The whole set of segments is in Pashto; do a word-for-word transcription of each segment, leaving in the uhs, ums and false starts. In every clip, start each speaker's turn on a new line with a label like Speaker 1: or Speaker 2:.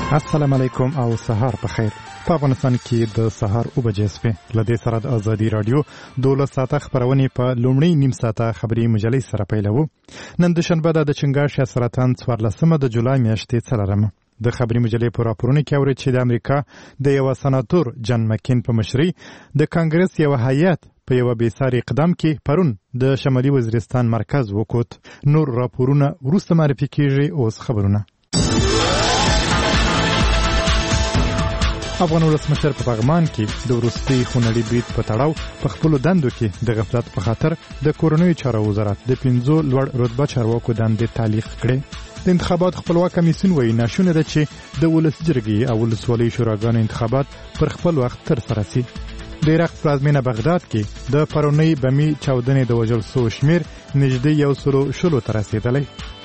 Speaker 1: السلام علیکم او سهار په خیر. په افغانستان کې د سهار او بجې سپه لدې سره د ازادي رادیو دولس ساعته خبرونه په لومړی نیم ساعته خبري مجلې سره پیلوو. نن د شنبه د چنګاښ سرطان څوارلسمه د جولای میاشتې څلورمه د خبري مجلې په راپورونو کې اوري چې د امریکا د یو سناتور جان مکین په مشرۍ د کانګرس یو هیئت په یو بیساري اقدام کې پرون د شمالي وزیرستان مرکز وکوت. نور راپورونه وروسته معرفي کیږي. اوس خبرونه. افغان ولسمشر په پغمان کې د وروستي خونړي برید په تړاو په خپل دندو کې د غفلت په خاطر د کورنیو چارو وزارت د پنځو لوړ رتبه چارواکو دندې تعلیق کړې. د انتخابات خپلواک کمیسیون وایي ناشونه ده چې د ولس جرګې او ولسوالۍ شوراګانو انتخابات پر خپل وخت ترسره شي. د عراق پلازمینه بغداد کې د پرونی بمي چاودنې د وژل شوو شمیر نږدې یو سلو شلو ته رسېدلی.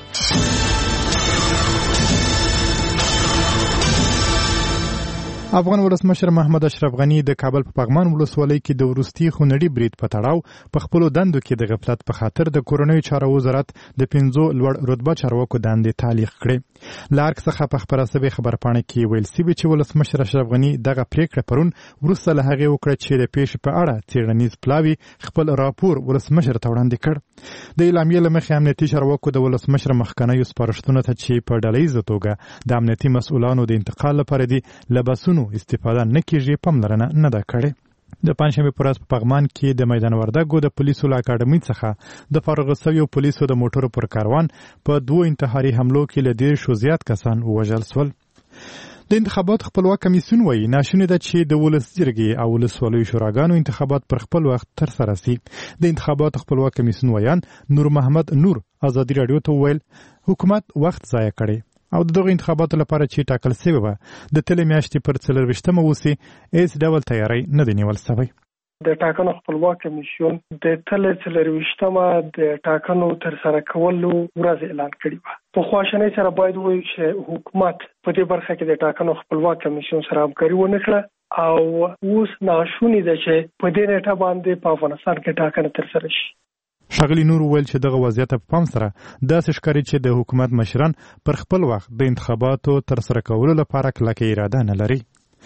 Speaker 1: افغان ولسمشر محمد اشرف غنی د کابل په پغمان ولسوالۍ کې د وروستي خونړي برید په تړاو په خپل دندو کې د غفلت په خاطر د کورنیو چارو وزارت د پنځو لوړ رتبه چارواکو دندې تعلیق کړې. لارک څخه په خبره سوي خبرپاڼه کې ویل سوي چې ولسمشر اشرف غنی دغه پریکړه پرون وروسته له هغې وکړه چې د پیښې په اړه څېړنیز پلاوي خپل راپور ولسمشر ته وړاندې کړ. د اعلامیې له مخې امنیتي چارواکو د ولسمشر مخکنیو سپارښتنو ته چې په ډلهییزه توګه د امنیتي مسؤلانو د انتقال لپاره دي له بسونو استفاده نه کیږي پاملرنه نه ده کړې. د پنځشنبې په ورځ په پغمان کې د میدان وردګو د پولیسو له اکاډمۍ څخه د فارغ شویو پولیسو د موټرو پر کاروان په دوه انتحاري حملو کې له دېرشو زیات کسان ووژل شول. د انتخابات خپلواک کمیسیون وایي ناشونې ده چې د ولس جرګې او ولسوالیو شوراګانو انتخابات پر خپل وخت ترسره شي. د انتخابات خپلواک کمیسیون ویان نور محمد نور ازادي رادیو ته وویل حکومت وخت ضایع کړی او دغه انتخاباتو لپاره چې ټاکل شوی و د تلې میاشتې پر څلرویشتمه وسي هیڅ ډول تیاری نه دی نیول شوی.
Speaker 2: د ټاکنو خپلواک کمیسیون د تلې څلرویشتمه د ټاکنو ترسره کولو ورځ اعلان کړی و. په خواشنۍ سره باید ووایو چې حکومت په دې برخه کې د ټاکنو خپلواک کمیسیون سره همکاري ونه کړه او اوس ناشونې ده چې په دې نیټه باندې په افغانستان کې ټاکنه ترسره شي.
Speaker 1: ښاغلي نور وویل چې دغه وضعیت په پام سره داسې ښکاري چې د حکومت مشران پر خپل وخت د انتخاباتو ترسره کولو لپاره کلکه اراده نه لري.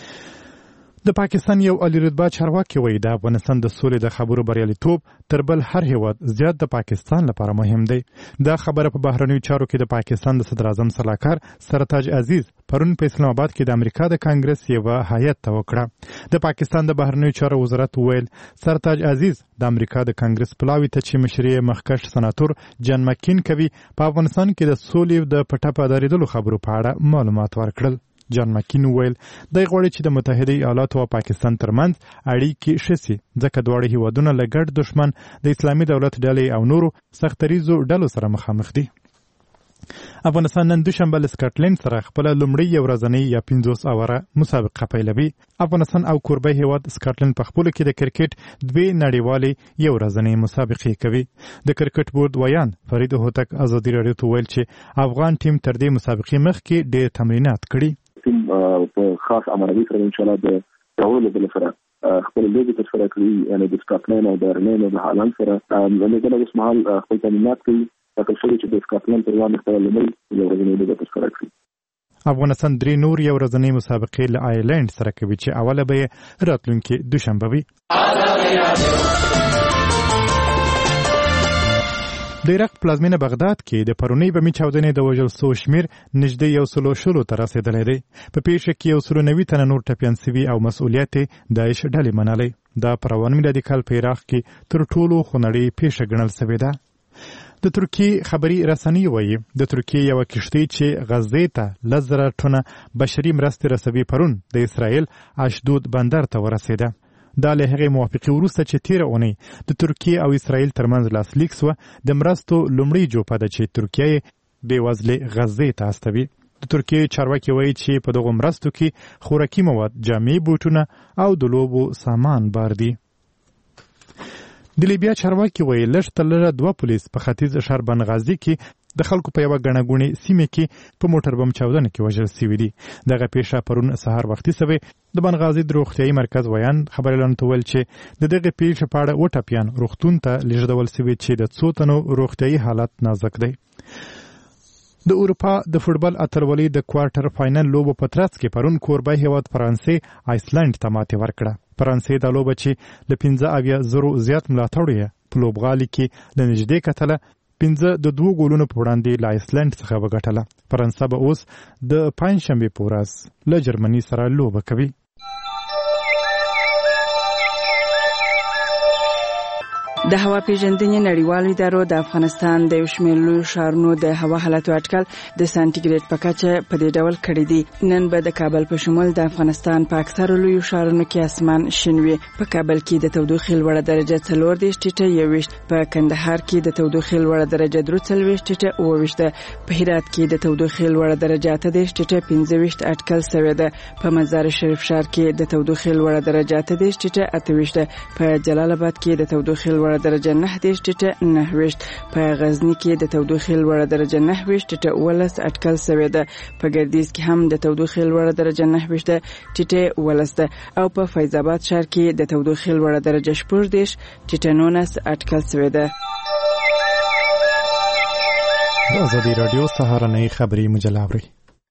Speaker 1: د پاکستان یو عالی رتبه چارواکي وایي د افغانستان د سولې د خبرو بریالیتوب تر بل هر هیواد زیات د پاکستان لپاره مهم دی. دا خبره په بهرنیو چارو کې د پاکستان د صدر اعظم سلاکار سرتاج عزیز پرون په اسلام آباد کې د امریکا د کانګرس یو هیئت ته وکړه. د پاکستان د بهرنیو چارو وزارت ویل سرتاج عزیز د امریکا د کانګرس پلاوي ته چې مشري مخکښ سناتور جان مکین کوي په افغانستان کې د سولې د پټه پداریدلو خبرو په اړه معلومات ورکړل. جان مکین ویل د غوړي چې د متحده ایالاتو او پاکستان ترمنځ اړیکې شسي ځکه دواړه هیوادونه له ګډ دښمن د اسلامي دولت ډلې او نورو سختریزو ډلو سره مخامخ دي. افغانستان نن دوشنبه له سکاټلند سره خپل لومړی یو ورځنی یا پنځوس اوره مسابقه پیلوي. افغانستان او کوربه هیواد سکاټلند په خپل کې د کرکټ دوه نړیوالې یو ورځنی مسابقې کوي. د کرکټ بورډ ویان فرید هوتک ازادي رادیو ته ویل چې افغان ټیم تر دې مسابقې مخکې ډېر تمرینات کړي.
Speaker 3: په خاص عملي سره ان شاء الله د ټول بل سره خپل لوبي ترسره کړی یعنی د سکاټلند او د ارمین او د هالند سره باندې کله اوس مهال خپل تمرینات کوي ترڅو چې د سکاټلند پر وړاندې خپل لوبي یو ورځنی لوبه ترسره کړي.
Speaker 1: افغانستان درې نور یو ورځنی مسابقې له آیرلند سره کوي چې اوله به راتلونکي دوشنبه وي. د عراق پلازمینه بغداد کې د پرونی بمي چاودنې د وژل شوو شمیر نږدې یو سلو شلو ته رسېدلی دی. په پیښه کې یو سلو نوي تنه نور ټپیان سوي او مسؤلیت داعش ډلې منلی. دا په روان میلادي کال په عراق کې تر ټولو خونړۍ پیښه ګڼل سوې ده. د ترکیې خبري رسنۍ وایي د ترکیې یوه کښتۍ چې غزې ته لس زره ټنه بشري مرستې رسوي پرون د اسرائیل اشدود بندر ته ورسېده. دا له هغې موافقې وروسته چې تېره اونۍ د ترکیې او اسرائیل ترمنځ لاسلیک سوه د مرستو لومړۍ جوپه ده چې ترکیه یې بېوزلې غزې ته استوي. د ترکیې چارواکي وایي چې په دغو مرستو کې خوراکي مواد، جامې، بوټونه او د لوبو سامان بار دي. د لیبیا چارواکي وایي لږ تر لږه دوه پولیس په ختیځ ښار بنغازي کې د خلکو په یوه ګڼه ګوڼې سیمې کې په موټر بم چاودنه کې وژل سوي دي. دغه پیښه پرون سهار وختي سوې. د بنغازي د روغتیایي مرکز ویان خبریالانو ته ویل چې د دغې پیښې په اړه اووه ټپیان روغتون ته لیږدول سوي چې د څو تنو روغتیایي حالت نازک دی. د اروپا د فوټبال اتلولۍ د کوارټر فاینل لوبو په ترڅ کې پرون کوربه هیواد فرانسې آیسلند ته ماتې ورکړه. فرانسې د لوبه چې له پنځه اویا زرو زیات ملاتړو یې په لوبغالي کې له نږدې کتله پنځه د دوو ګولونو په وړاندې له آیسلند څخه وګټله. فرانسه به اوس د پنجشنبې په ورځ له جرمني سره لوبه کوي.
Speaker 4: د هوا پیژندنې نړیوالو ادارو د افغانستان د یو شمېر لویو ښارونو د هوا حالاتو اټکل د سانتیګریډ په کچه په دې ډول کړی دی. نن به د کابل په شمول د افغانستان په اکثرو لویو ښارونو کې اسمان شین وي. په کابل کې د تودوخې لوړه درجه څلور دېرش ټیټه یوویشت، په کندهار کې د تودوخې لوړه درجه درې څلوېښت ټیټه اووه ویشت ده، په هرات کې د تودوخې لوړه درجه اته دېرش ټیټه پنځه ویشت اټکل شوې ده، په مزار شریف ښار کې د تودوخې لوړه درجه اته دېرش ټیټه اته ویشت ده، په جلال آباد کې د تودوخې لوړه درجه نه دېرش ټیټه نهه ویشت، په غزنی کې د تودوخې لوړه درجه نهه ویشت ټیټه اوولس اټکل شوې ده، په ګردیز کې هم د تودوخې لوړه درجه نهه ویشت ټیټه اوولس ده، او په فیض آباد ښار کې د تودوخې لوړه درجه شپږ دېرش ټیټه نولس اټکل شوې ده.
Speaker 1: د ازادي راډیو سهارنۍ خبري مجله اورئ.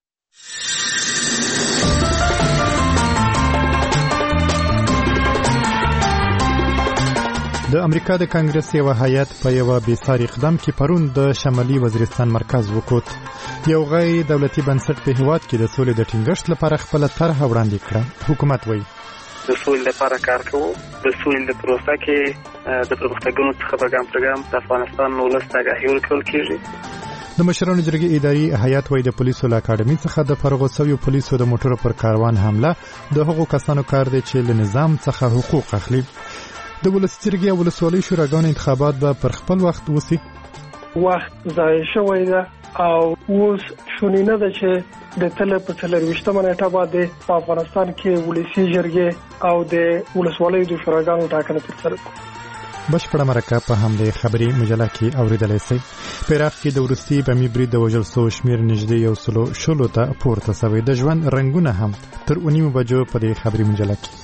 Speaker 1: د امریکا د کانګرس یو هیئت په یو بېساري اقدام کې پرون د شمالي وزیرستان مرکز وکوت. یو غیر دولتي بنسټ په هیواد کې د سولې د ټینګښت لپاره خپل طرحه وړاندې کړه. حکومت وایي
Speaker 5: د سولې لپاره کار کوو. د سولې د پروسه کې د پرمختګونو څخه په ګام پر ګام د افغانستان ولس ته آګاهي ورکول کېږي.
Speaker 1: د مشرانو جرګې اداري هیئت وایي د پولیسو له اکاډمي څخه د فارغ شویو پولیسو د موټرو پر کاروان حمله د هغو کسانو کار دی چې له نظام څخه حقوق اخلي. د ولسي جرګې او ولسوالۍ شوراګانو انتخابات به پر خپل وخت وسی.
Speaker 2: وخت ضایع شوی ده او اوس شونې نه ده چې د تل په څلرویشتمه نیټه باندې په افغانستان کې ولسي جرګې او د ولسوالۍ د شوراګانو ټاکنه ترسره کړي.
Speaker 1: بشپړه مرکه په همدې خبري مجله کې اوریدلای شئ. په عراق کې د وروستي بمي برید د وژل شوو شمېر نږدې یو سلو شلو ته پورته شوی. د ژوند رنګونه هم تر اوه نیمو بجو په دې خبري مجله کې.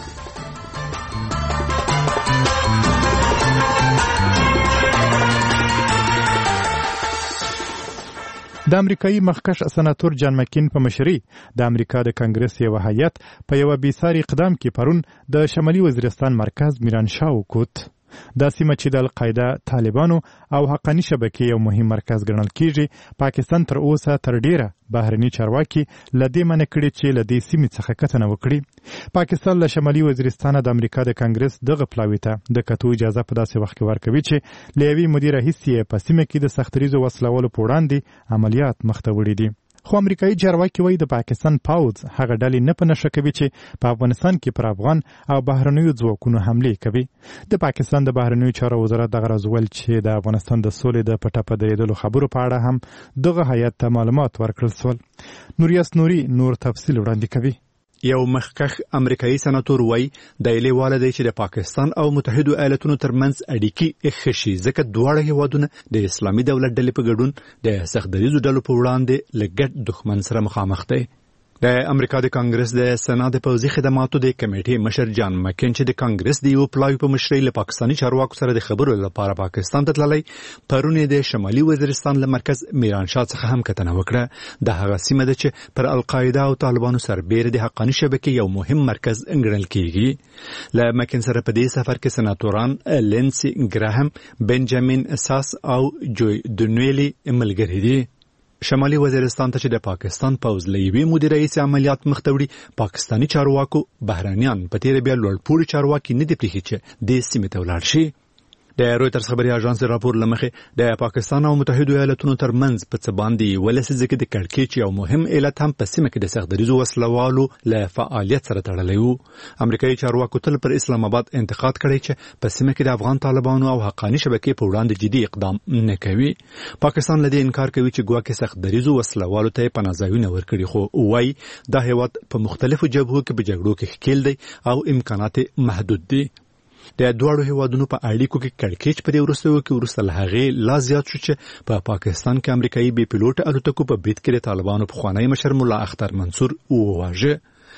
Speaker 1: د امریکایي مخکښ سناتور جان مکین په مشرۍ د امریکا د کانګرس یو هیئت په یو بېساري اقدام کې پرون د شمالي وزیرستان مرکز میرانشاه وکوت. دا سیمه چې د القاعده، طالبانو او حقاني شبکې یو مهم مرکز ګڼل کیږي، پاکستان تر اوسه تر ډیره بهرني چارواکي له دې منع کړي چې له دې سیمې څخه کتنه وکړي. پاکستان له شمالي وزیرستان د امریکا د کانګرس دغه پلاوي ته د کتو اجازه په داسې وخت کې ورکوي چې له یوې مودې راهیسې په سیمه کې د سختریزو وسلوالو په وړاندې عملیات مخته وړي دي. خو امریکایي چارواکي وایي د پاکستان پوځ هغه ډلې نه په نښه کوي چې په افغانستان کې پر افغان او بهرنیو ځواکونو حملې کوي. د پاکستان د بهرنیو چارو وزارت دغه راز ویل چې د افغانستان د سولې د پټه په درېدلو خبرو په اړه هم دغه هیئت ته معلومات ورکړل شول. نوریاس نوري نور تفصیل وړاندې کوي.
Speaker 6: یو مخکښ امریکایي سناتور وایي د ایلیواله دی چې د پاکستان او متحدو ایالاتونو ترمنځ اړیکې ښه شي، ځکه دواړه هیوادونه د اسلامي دولت ډلې په ګډون د سختدریزو ډلو په وړاندې له ګډ دښمن سره مخامخ دی. د امریکا د کانګرس د سنا د پوځي خدماتو د کمیټې مشر جان مکین چې د کانګرس د یو پلاوي په مشرۍ له پاکستاني چارواکو سره د خبرو لپاره پاکستان ته تللی، پرون د شمالي وزیرستان له مرکز میرانشاه څخه هم کتنه وکړه. د هغه سیمه ده چې پر القاعده او طالبانو سربېره د حقاني شبکې یو مهم مرکز ګڼل کیږي. له مکین سره په دې سفر کې سناتوران لینسي ګراهم، بنجامین ساس او جوی دونویلی ملګري دي. شمالي وزیرستان ته چې د پاکستان پوځ له یوې مودې راهیسې عملیات مخته وړي، پاکستاني چارواکو بهرانیان په تېره بیا لوړپوړي چارواکي نه دي پرېښي چې دې سیمې ته ولاړ شي. د رویټرز خبري اژانس د راپور لمخې د پاکستان او متحدو ایالاتونو ترمنځ په څه باندې ولسې کې د کړکېچ یو مهم علت هم په سیمه کې د سختدریزو وسلوالو له فعالیت سره تړلی و. امریکایي چارواکو تل پر اسلام آباد انتقاد کړی چې په سیمه کې د افغان طالبانو او حقاني شبکې په وړاندې جدي اقدام نه کوي. پاکستان له دې انکار کوي چې ګواکې سختدریزو وسلوالو ته پناه ځایونه ورکړي، خو وایي دا هیواد په مختلفو جبهو کې په جګړو کې ښکیل دی او امکانات محدود دي. د دواړو هیوادونو په اړیکو کې کړکېچ په دې وروستیو کې وروسته له هغې لا زیات شو چې په پا پاکستان کې امریکایي بې پیلوټه الوتکو په برید کې د طالبانو پخوانی مشر ملا اختر منصور وواژه.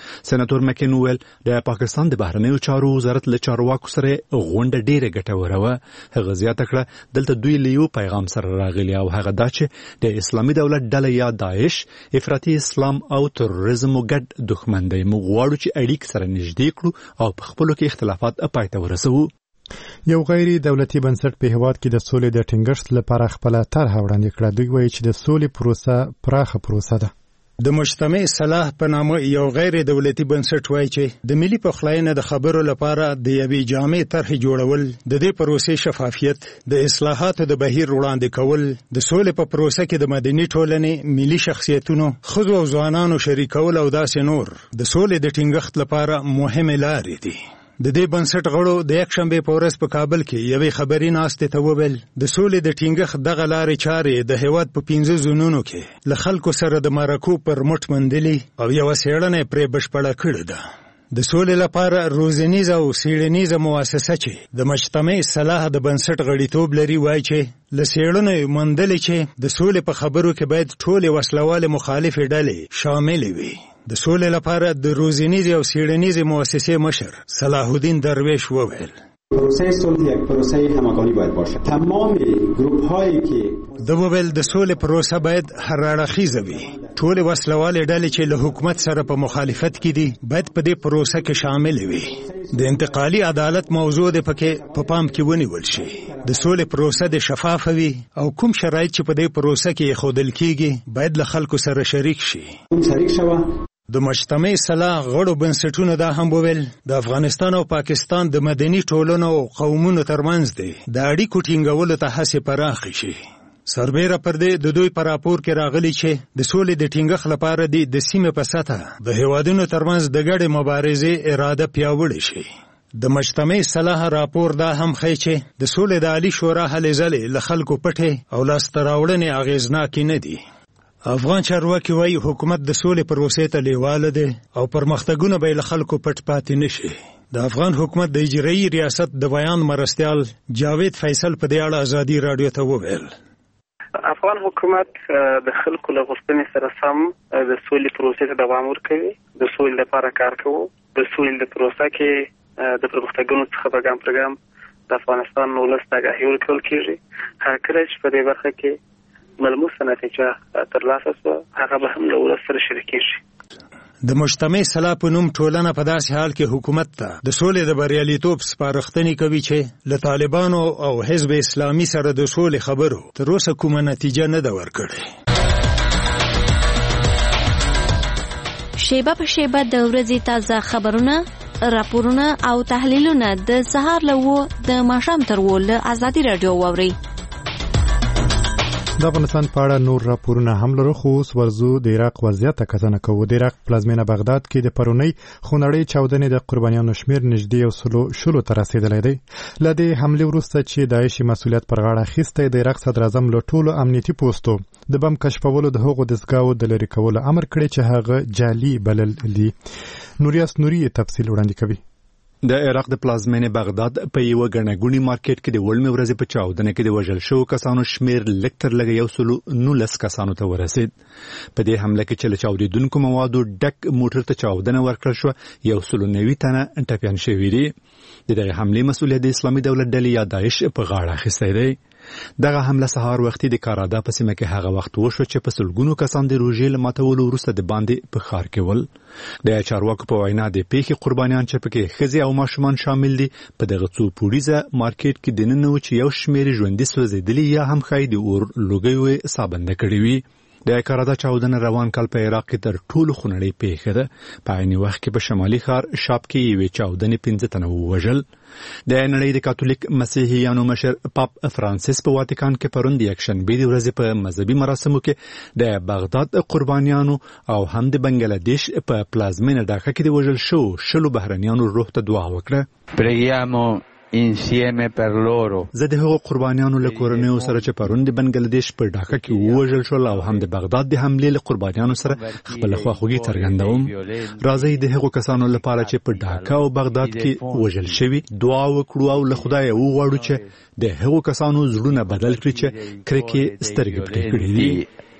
Speaker 6: سېناتور مکین ویل د پاکستان د بهرنیو چارو وزارت له چارواکو سره غونډه ډیره ګټوره وه. هغه زیاته کړه دلته دوی له یو پیغام سره راغلي او هغه دا چې د اسلامي دولت ډله یا داعش افراطي اسلام او تروریزم ګډ دښمن دی. موږ غواړو چې اړیکې سره نږدې کړو او په خپلو کې اختلافات پای ته ورسوو.
Speaker 1: یو غیر دولتي بنسټ په هیواد کې د سولې د ټینګښت لپاره خپل طرح وړاندې کړه. دوی وایي چې د سولې پروسه پراخه پروسه ده.
Speaker 7: د مجتمع صلاح په نامه یو غیر دولتي بنسټ وایي چې د ملي پخلاینې د خبرو لپاره د یوې جامع طرحې جوړول، د دې پروسې شفافیت، د اصلاحاتو د بهیر وړاندې کول، د سولې په پروسه کې د مدني ټولنې، ملي شخصیتونو، ښځو او ځوانانو شریکول او داسې نور د سولې د ټینګښت لپاره مهمې لارې دي. د دې بنسټ غړو د یک شنبې په ورځ په کابل کې یوې خبري ناستې ته وویل د سولې د ټینګښت دغه لارې چارې د هیواد په پنځه زونونو کې له خلکو سره د مرکو پر مټ مندلي او یوه څېړنه پرې بشپړه کړې ده. د سولې لپاره روزنیزه او څېړنیزه مؤسسه چې د مجتمع صلاح د بنسټ غړیتوب لري وایي چې له څېړنې موندلې چې د سولې په خبرو کې باید ټولې وسلوالې مخالفې ډلې شاملې وي. د سولې لپاره د روزنیزې او څېړنیزې مؤسسې مشر صلاح الدین درویش وویل
Speaker 8: پروسه صلح یک پروسه همکاری باید باشه. تمام گروپ هایی که
Speaker 7: د وویل د سولې پروسه باید هر اړخیزه وي. ټول وسلوالې ډلې چې له حکومت سره په مخالفت کې دي باید په دې پروسه کې شامل وي. د انتقالي عدالت موضوع د پکې په پام کې ونیول شي. د سولې پروسه د شفاف وي او کوم شرایط چې په دې پروسه کې خودل کېږي باید له خلکو سره شریک شي.
Speaker 8: شریک شوه.
Speaker 7: د مجتمع صلاح غړو بنسټونو دا هم وویل د افغانستان او پاکستان د مدني ټولنو او قومونو ترمنځ دی د اړیکو ټینګولو ته هڅې پراخې شي. سربیره پر دې د دوی په راپور کې راغلي چې د سولې د ټینګښت لپاره دی د سیمې په سطحه د هیوادونو ترمنځ د ګډې مبارزې اراده پیاوړې شي. د مجتمع صلاح راپور دا هم ښیي چې د سولې د عالي شورا هلې ځلې له خلکو پټې او لاسته راوړنې اغېزناکې نه دي. افغان چارواکي وایي حکومت د سولې پروسې ته لیواله دی او پرمختګونه به له خلکو پټ پاتې نشي. د افغان حکومت د اجرایي ریاست د بیان مرستیال جاوید فیصل په دې اړه ازادي راډیو ته وویل
Speaker 5: افغان حکومت د خلکو له غوښتنې سره سم د سولې پروسې ته دوام ورکوي. د سولې لپاره کار کوو. د سولې د پروسه کې د پرمختګونو څخه په ګام پر ګام د افغانستان ولس ته آګاهي ورکول کېږي. هغه کله چې په دې برخه کې ملموسه نتیجه ترلاسه شوه هغه به هم له ولس سره شریکې شي.
Speaker 7: د مجتمع صلاح په نوم ټولنه په داسې حال کې حکومت ته د سولې د بریالیتوب سپارښتنې کوي چې له طالبانو او حزب اسلامي سره د سولې خبرو تر اوسه کومه نتیجه نه ده ورکړې.
Speaker 9: شیبه په شیبه د ورځې تازه خبرونه، راپورونه او تحلیلونه د سهار له اوه د ماښام تر اوه له ازادي راډیو واورئ.
Speaker 1: د افغانستان په اړه نور راپورونه هم لرو، خو اوس ورځو د عراق وضعیت ته کتنه کوو. د عراق پلازمینه بغداد کې د پرونۍ خونړۍ چاودنې د قربانیانو شمیر نږدې یو سلو شلو ته رسېدلی دی. له دې حملې وروسته چې داعش مسؤلیت پر غاړه اخیستی، د عراق صدر اعظم له ټولو امنیتي پوستو د بم کشفولو د هغو دستګاوو د لرې کولو امر کړی چې هغه جعلي بلل دي. نوریاس نوري تفصیل وړاندې کوي.
Speaker 6: د عراق د پلازمینې بغداد په یو ګڼهګوني مارکیټ کې د وړمې ورځې په چاودنه کې د وژل شوو کسانو شمیر لږ تر لږه یو سلو نولس کسانو ته ورسید. په دې حمله کې چې له چاودېدونکو موادو ډک موټر ته چاودنه ورکړل شوه، یو سلو نوي تنه ټپیان شوي دي. د دغه حملې مسؤلیت د اسلامي دولت ډلې یا داعش په غاړه اخیستی دی. دغه حمله سهار وختي د کارادا په سیمه کې هغه وخت وشو چې په سلګونو کسان د روژې له ماتولو وروسته د باندې په ښار کې ول. د چارواکو په وینا د پیښې قربانیان چې پکې ښځې او ماشومان شامل دي په دغه څو پوړیزه مارکیټ کې دننه و چې یو شمېر ژوندي سوځېدلي یا هم ښایي د اور لوګیو سابنده کړي وي. د کارادا چاودنه روان کال په عراق کې تر ټولو خونړۍ پیښه ده. په عین وخت کې په شمالي ښار شاب کې یوې چاودنې پنځه تنه ووژل. د نړۍ د کاتولیک مسیحیانو مشر پاپ فرانسیس په واتیکان کې پرون د یکشنبې د ورځې په مذهبي مراسمو کې د بغداد قربانیانو او هم د بنگلادیش په پلازمینه ډاکا کې د وژل شو شلو بهرنیانو روح ته دعا وکړه.
Speaker 10: پریګیامو insieme per loro.
Speaker 6: زه د هغو قربانیانو له کورنیو سره چې پرون د بنگلادیش په ډاکا کې ووژل شول او هم د بغداد د حملې له قربانیانو سره خپل خواخوږي څرګندوم. راځئ د هغو کسانو لپاره چې په ډاکا او بغداد کې وژل شوي دعا وکړو او له خدایه وغواړو چې د هغو کسانو زړونه بدل کړي چې کرکې سترګې پټې کړي دي.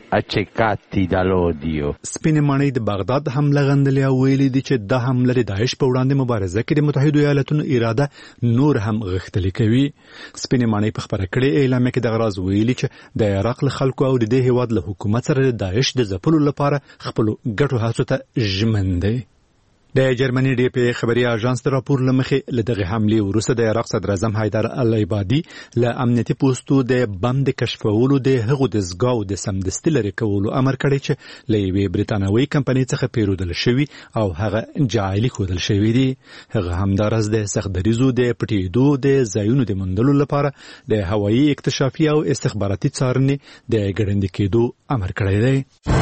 Speaker 10: accecati dall'odio.
Speaker 6: سپینې ماڼۍ د بغداد حمله غندلې او ویلي دي چې دا حمله د داعش په وړاندې مبارزه کې د متحده ایالاتونو اراده نور هم غښتلې کوي. سپینې ماڼۍ په خبره کړې اعلامیه کې دغه راز ویلي چې د عراق له خلکو او د دې هیواد له حکومت سره د داعش د ځپلو لپاره خپلو ګټو هڅو ته ژمن دی. د جرمني ډي پی خبري اژانس د راپور لمخې له دغه حملې وروسته د عراق صدر اعظم حیدر العبادي له امنیتي پوسټو د بم د کشفولو د هغو د زګاو د سمدستي لري کولو امر کړی چې له یوې برتانوي کمپنۍ څخه پیرودل شوی او هغه جعلي کودل شوی دی. هغه همدارس د سختدریزو د پټېدو د ځایونو د موندلو لپاره د هوایي اکتشافي او استخباراتي څارنې د ګړندې کېدو امر کړی دی.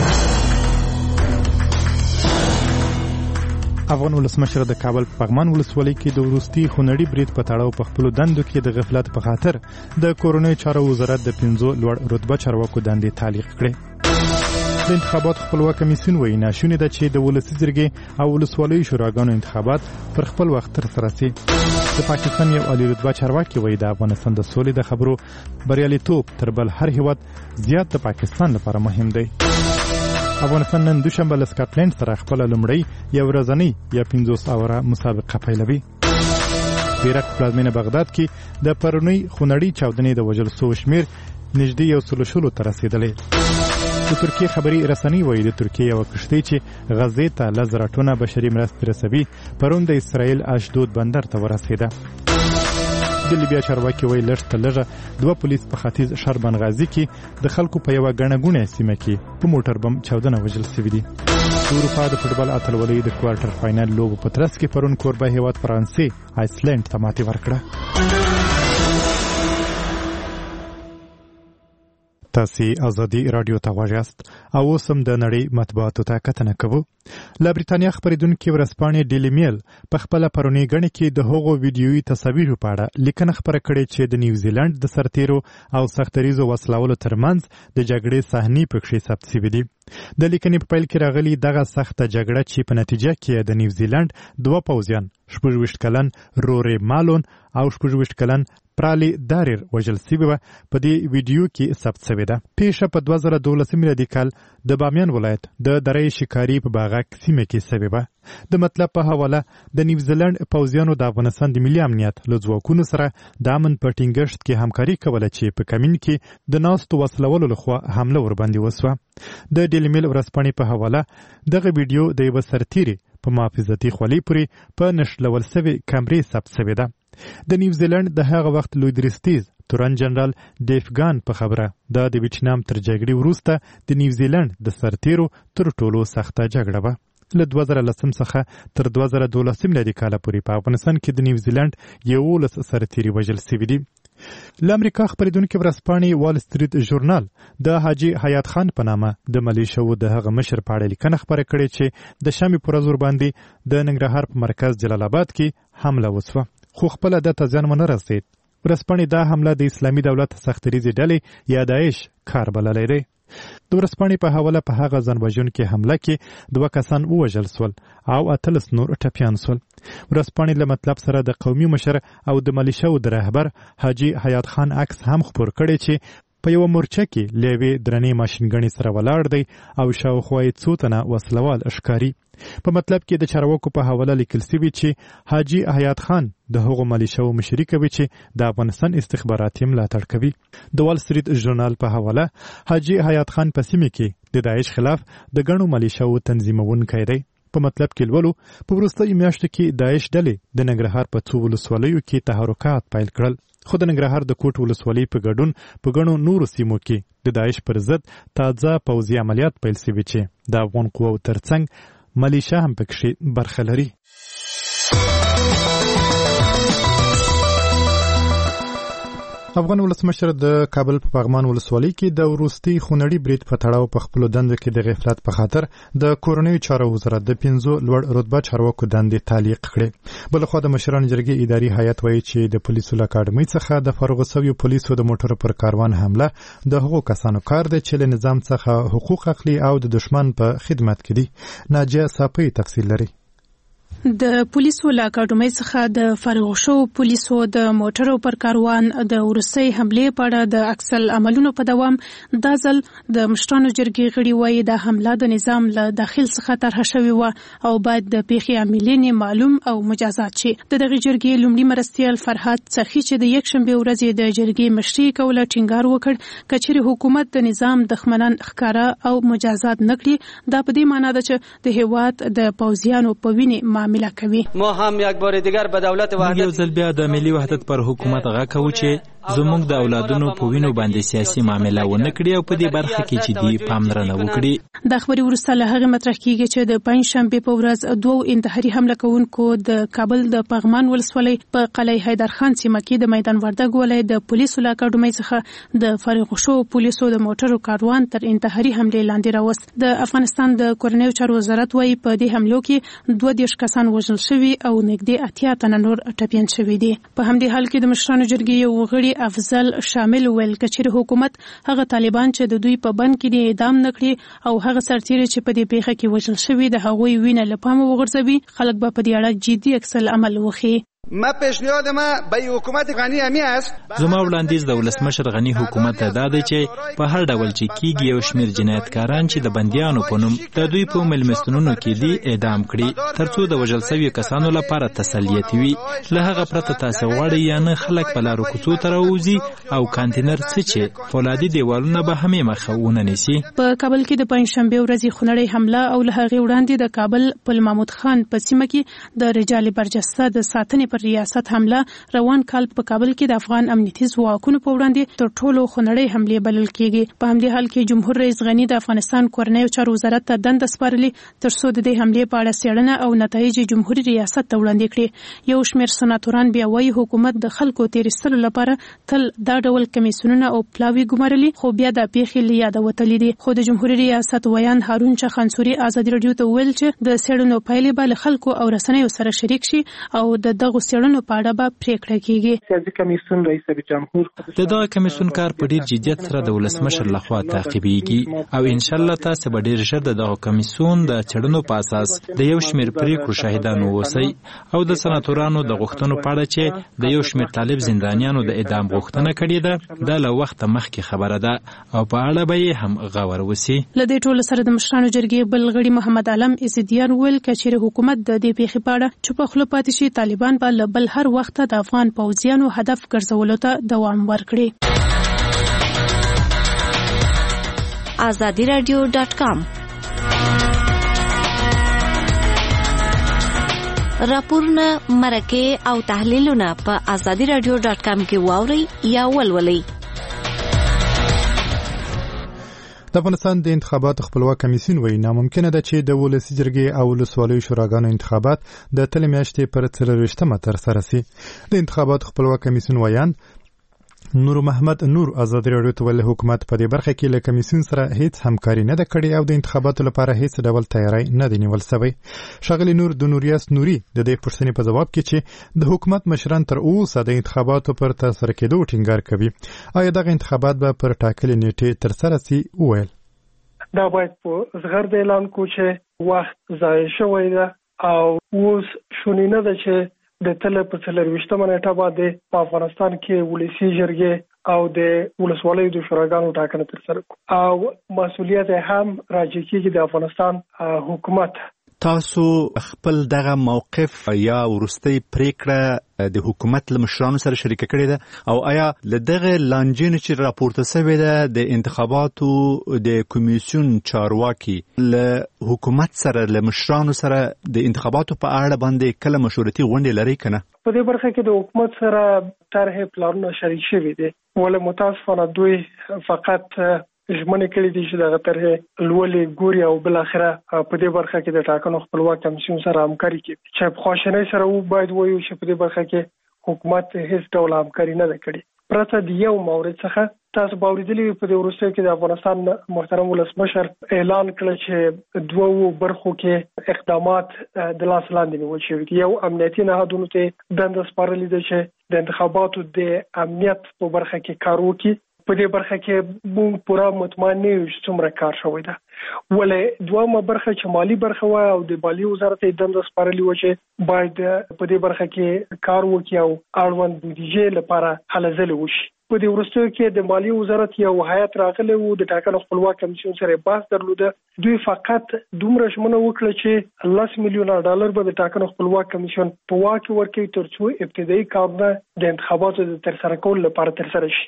Speaker 1: افغان ولسمشر د کابل په پغمان ولسوالۍ کې د وروستي خونړي برید په تړاو په خپل دندو کې د غفلت په خاطر د کورونی چارو وزارت د پنځو لوړ رتبه چارواکو دندې تعلیق کړې. د انتخابات خپلواک کمیسیون وایي ناشونې ده چې د ولسي جرګې او ولسوالیو شوراګانو انتخابات پر خپل وخت ترسره شي. د پاکستان یو عالی رتبه چارواکي وایي د افغانستان د سولې د خبرو بریالیتوب تر بل هر هیواد زیات د پاکستان لپاره مهم دی. افغانستان نن دوشنبه له سکاټلند سره خپل لومړی یو ورځنی یا پنځوس اوره مسابقه پیلوي. د عراق پلازمینه بغداد کې د پرونی خونړي چاودنې د وژل شوو شمیر نږدې یو سلو شلو ته رسېدلی. د ترکیې خبري رسنۍ وایي د ترکیې یوه کښتۍ چې غزې ته لس زره ټنه بشري مرستې رسوي پرون د اسرائیل اشدود بندر ته ورسېده. د لیبیا چارواکي وایي لږ تر لږه دوه پولیس په ختیځ ښار بنغازي کې د خلکو په یوه ګڼه ګوڼه سیمه کې په موټر بم چاودنه وژل شوي دي. د اروپا د فوټبال اتلولۍ د کوارټر فاینل لوبو په ترڅ کې پرون کوربه هیواد فرانسې آیسلینډ ته ماتې ورکړه. تاسو ازادي رادیو ته غواړئ او اوس هم د نړۍ مطبوعاتو ته کتنه کوو. له بریتانیا خبرېدونکي ورځپاڼې ډیلی میل په خپله پرونی ګڼې کې د هغو ویډیویي تصاویرو په اړه لیکنه خپره کړې چې د نیوزیلند د سرتیرو او سختدریزو وسلوالو ترمنځ د جګړې صحنې پکښې ثبت شوي دي. د لیکنې په پیل کې راغلي دغه سخته جګړه چې په نتیجه کې د نیوزیلند دوه پوځیان شپږ ویشت کلن روري مالون او شپږ ویشت کلن پرالي داریر وژل شوي وه په دې ویډیو کې ثبت شوې ده. پیښه په دوه زره دولسم میلادي کال د بامیان ولایت د دره شکاري په باغک سیمه کې شوې وه. د مطلب په حواله د نیوزیلند پوځیانو د افغانستان د ملي امنیت له ځواکونو سره د امن په ټینګښت کې همکاري کوله چې په کمین کې د ناستو وسلوالو لخوا حمله ورباندې وسوه. د ډیلی میل ورځپاڼې په حواله دغه ویډیو د یوه سرتیري په محافظتي خولۍ پورې په نښلول شوې کمرې ثبت شوې ده. د نیوزیلند د هغه وخت لوی درستیز تورن جنرال ډیفګان په خبره دا د ویتنام تر جګړې وروسته د نیوزیلند د سرتیرو تر ټولو سخته جګړه وه. له دوه زره لسم څخه تر دوه زره دولسم میلادي کاله پورې په افغانستان کې د نیوزیلند یولس سرتیري وژل شوي دي. له امریکا خبرېدونکي ورځپاڼې وال سټریټ ژورنال د حاجي حیات خان په نامه د ملیشو د هغه مشر په اړه لیکنه خپره کړې چې د شمې په ورځ ورباندې د ننګرهار په مرکز جلال آباد کې حمله وسوه خو خپله ده ته زیان ونه رسېد. ورځپاڼې دا حمله د اسلامي دولت سختدریزې ډلې یا داعش کار بللی دی. د ورځپاڼې په حواله په هغه ځانوژونکې حمله کې دوه کسان ووژل سول او اتلس نور ټپیان سول. ورځپاڼې له مطلب سره د قومي مشر او د ملیشو د رهبر حاجي حیات خان عکس هم خپور کړی چې په یوه مورچه کې له یوې درنې ماشینګڼې سره ولاړ دی او شاوخوا یې څو تنه وسلوال ښکاري. په مطلب کې د چارواکو په حواله لیکل شوي چې حاجي حیات خان د هغو ملیشو مشري کوي چې د افغانستان استخبارات یې ملاتړ کوي. د وال سټریټ ژورنال په حواله حاجي حیات خان په سیمه کې د داعش خلاف د ګڼو ملیشو تنظیمونکی دی. په مطلب کې لولو په وروستیو میاشتو کې داعش ډلې د ننګرهار په څو ولسوالیو کې تحرکات پیل کړل خو د ننګرهار د کوټ ولسوالۍ په ګډون په ګڼو نورو سیمو کې د داعش پر ضد تازه پوځي عملیات پیل شوي چې د افغان قواو ترڅنګ ملیشه هم پکښې برخه لري. افغان ولسمشر د کابل په پغمان ولسوالۍ کې د وروستي خونړي برید په تړاو په خپلو دندو کې د غفلت په خاطر د کورنیو چارو وزارت د پنځو لوړ رتبه چارواکو دندې تعلیق کړې. بلخوا د مشرانو جرګې اداري هیئت وایي چې د پولیسو له اکاډمۍ څخه د فارغ شویو پولیسو د موټرو پر کاروان حمله د هغو کسانو کار دی چې له نظام څخه حقوق اخلي او د دشمن په خدمت کې دي. ناجیه صافی تفصیل لري.
Speaker 11: د پولیسو له اکاډمۍ څخه د فارغ شو پولیسو د موټرو پر کاروان د ورسۍ حملې په اړه د عکس العملونو په دوام دا ځل د مشرانو جرګې غړي وایي د حمله د نظام له داخل څخه طرحه شوې وه او باید د پیښې عاملین معلوم او مجازات شي. د دغه جرګې لومړي مرستیال فرهاد څخي چې د یکشنبې ورځې د جرګې مشري کوله ټینګار وکړ کچېرې حکومت د نظام دښمنان ښکاره او مجازات نکړي دا په دې معنی ده چې د هیواد د پوځیانو په وینې معامله کوي.
Speaker 12: ما هم یک بار دیگر به دولت وحدت
Speaker 13: یو ځل بیا د ملي وحدت پر حکومت غږ کوو چې زموږ د اولادونو په وینو باندې سیاسي معامله ونه کړي او په دې برخه کې چې دی پاملرنه وکړي.
Speaker 11: د خبري ورسته له هغه مطرح کیږي چې د پنځشنبه په ورځ دوه انتحاري حمله کوونکو د کابل د پغمان ولسوالۍ په قلعه حیدر خان سیمه کې د میدان وردګ ولایت د پولیسو له اکاډمۍ څخه د فارغ شو پولیسو د موټرو کاروان تر انتحاري حمله لاندې راوست. د افغانستان د کورنیو چارو وزارت وايي په دې حملو کې دوه دیرش کسان وژل شوي او نږدې اتیا تنه نور ټپیان شوي دي. په همدې حال کې د مشرانو جرګې یو غړي افضل شامل ویل کچېرې حکومت هغه طالبان چې د دوی په بند کې اعدام نکړي او هغه سرتیري چې په دې پیښه کې وژل شوي د هغوی وینه له پامه وغورځوي خلک به په دې اړه جدي عکس العمل وښيي.
Speaker 12: ما پیشنهاد ما به حکومت غنی امی است.
Speaker 13: زما وړاندیز د ولسمشر غنی حکومت ته دا دی چې په هر ډول چې کیږي یو شمیر جنایتکاران چې د بندیانو په نوم د دوی په ملمستونونو کې دي اعدام کړي ترڅو د وژل شویو کسانو لپاره تسلیت وي. له هغه پرته تاسو غواړئ یا نه خلک په لارو کوڅو ته راوځي او کانټینر څه چې فولادي دیوالونه به همې مخه ونه نیسي.
Speaker 11: په کابل کې د پنځشنبه ورځې خونړۍ حمله او له هغې وړاندې د کابل پل محمود خان په سیمه کې د رجال برجسته د ساتنې پر ریاست حمله روان کال په کابل کې د افغان امنیتي ځواکونو په وړاندې تر ټولو خونړۍ حملې بلل کېږي. په همدې حال کې جمهور رئیس غنی د افغانستان کورنیو چارو وزارت ته دنده سپارلې ترڅو د دې حملې په اړه څېړنه او نتایج جمهوریت ریاست ته وړاندې کړي. یو شمېر سناتوران بیا وایي حکومت د خلکو تېرېستلو لپاره تل دا ډول کمیسیونونه او پلاوي ګمارلي خو بیا د پیښې له یاده وتلي دي. خو د جمهوریت ریاست ویان هارون چخانسوري ازادي راډیو ته ویل چې د څېړنو پایلې به له خلکو او رسنیو سره شریک شي او د دغو څېړنو په اړه به پریکړه کیږي.
Speaker 2: سیاسي کمیسیون رئیس جمهور
Speaker 13: د دغه کمیسیون کار په ډیر جدیت سره د ولسمشر لخوا تعقیبېږي او ان شاء الله تاسو به ډیر ژر د دغه کمیسیون د چړنو په اساس د یو شمېر پریکړو شاهدان اوسئ او د سناتورانو د غوښتنو په اړه چې د یو شمېر طالب زندانیانو د اعدام غوښتنه کړې ده دا له وخت مخکې خبره ده او په اړه به یې هم غور وسی.
Speaker 11: له دې ټولو سره د مشرانو جرګې بل غړي محمد علم ازدیار ویل کچېرې حکومت د دې پیښې په اړه چوپ خوله پاتې شي طالبان به له بل هر وخت د افغان پوځیانو هدف ګرځولو ته دوام ورکړي.
Speaker 9: آزادی رادیو ډاټ کام راپورونه مرکه او تحلیلونه په آزادی رادیو ډاټ کام کې واورئ یا ولولئ.
Speaker 1: د افغانستان د انتخاباتو خپلواک کمیسیون وایي ناممکنه ده چې د ولسي جرګې او ولسوالیو شوراګانو انتخابات د تلې میاشتې پر څلرویشتمه ترسره شي. د انتخاباتو خپلواک کمیسیون ویان نور محمد نور ازادي راډیو ته ویلي حکومت په دې برخه کې له کمیسیون سره هیڅ همکاري نه ده کړې او د انتخاباتو لپاره هیڅ ډول تیاری نه دی نیول شوی. ښاغلي نور د نوریاس نوري د دې پوښتنې په ځواب کې چې د حکومت مشران تر اوسه د انتخاباتو پر ترسره کېدو ټینګار کوي آیا دغه انتخابات به پر ټاکلې نیټې ترسره شي وویل
Speaker 2: دا باید په زغرد اعلان کو چې وخت ضایع شوی ده او اوس شونې نه ده چې د تل په څلرویشتمه نیټه باندې په افغانستان کې ولسي جرګې او د ولسوالیو د شوراګانو ټاکنه ترسره کړو او مسؤلیت هم راجع کیږي د افغانستان حکومت.
Speaker 6: تاسو خپل دغه موقف یا ورستۍ پریکړه د حکومت له مشرانو سره شریک کړې ده او آیا له دغه لانجې چې راپورته شوې ده د انتخاباتو د کمیسیون چارواکي له حکومت سره له مشرانو سره د انتخاباتو په اړه باندې کله مشورتي غونډې لري کنه؟
Speaker 2: په دې برخه کې د حکومت سره طرح پلانونه شریک شوي دي ولې متاسفانه دوی فقط ژمنې کړې دي چې دغه طرح لولې ګوري او بل اخره په دې برخه کې د ټاکنو خپلواک کمیسیون سره همکاري کوي چې په خواشنۍ سره و باید وایو چې په دې برخه کې حکومت هیڅ ډول همکاري نه ده کړې پرته د یو مورد څخه تاسو به اورېدلي په دې وروستیو کې د افغانستان محترم ولسمشر اعلان کړ چې دوه برخو کې اقدامات د لاس لاندې نیول شوي دي. یو امنیتي نهادونو ته دنده سپارلې ده چې د انتخاباتو د امنیت په برخه کې کار وکړي په دې برخه کې موږ پوره مطمئن نه یو چې څومره کار شوی ده. ولې دویمه برخه چې مالی برخه و او د مالی وزارت یې دنده سپارلې و چې باید په دې برخه کې کار وکړي او اړوند بودیجې لپاره هلې ځلې وشي. په دې وروستیو کې د مالی وزارت یو هیئت راغلی و د ټاکنو خپلواک کمیسیون سره بحث درلوده. دوی فقط دومره ژمنه وکړه چې لس میلیونه ډالر به د ټاکنو خپلواک کمیسیون په واک ورکوي ترڅو ابتدایي کارونه د انتخاباتو د ترسره کولو لپاره ترسره شي.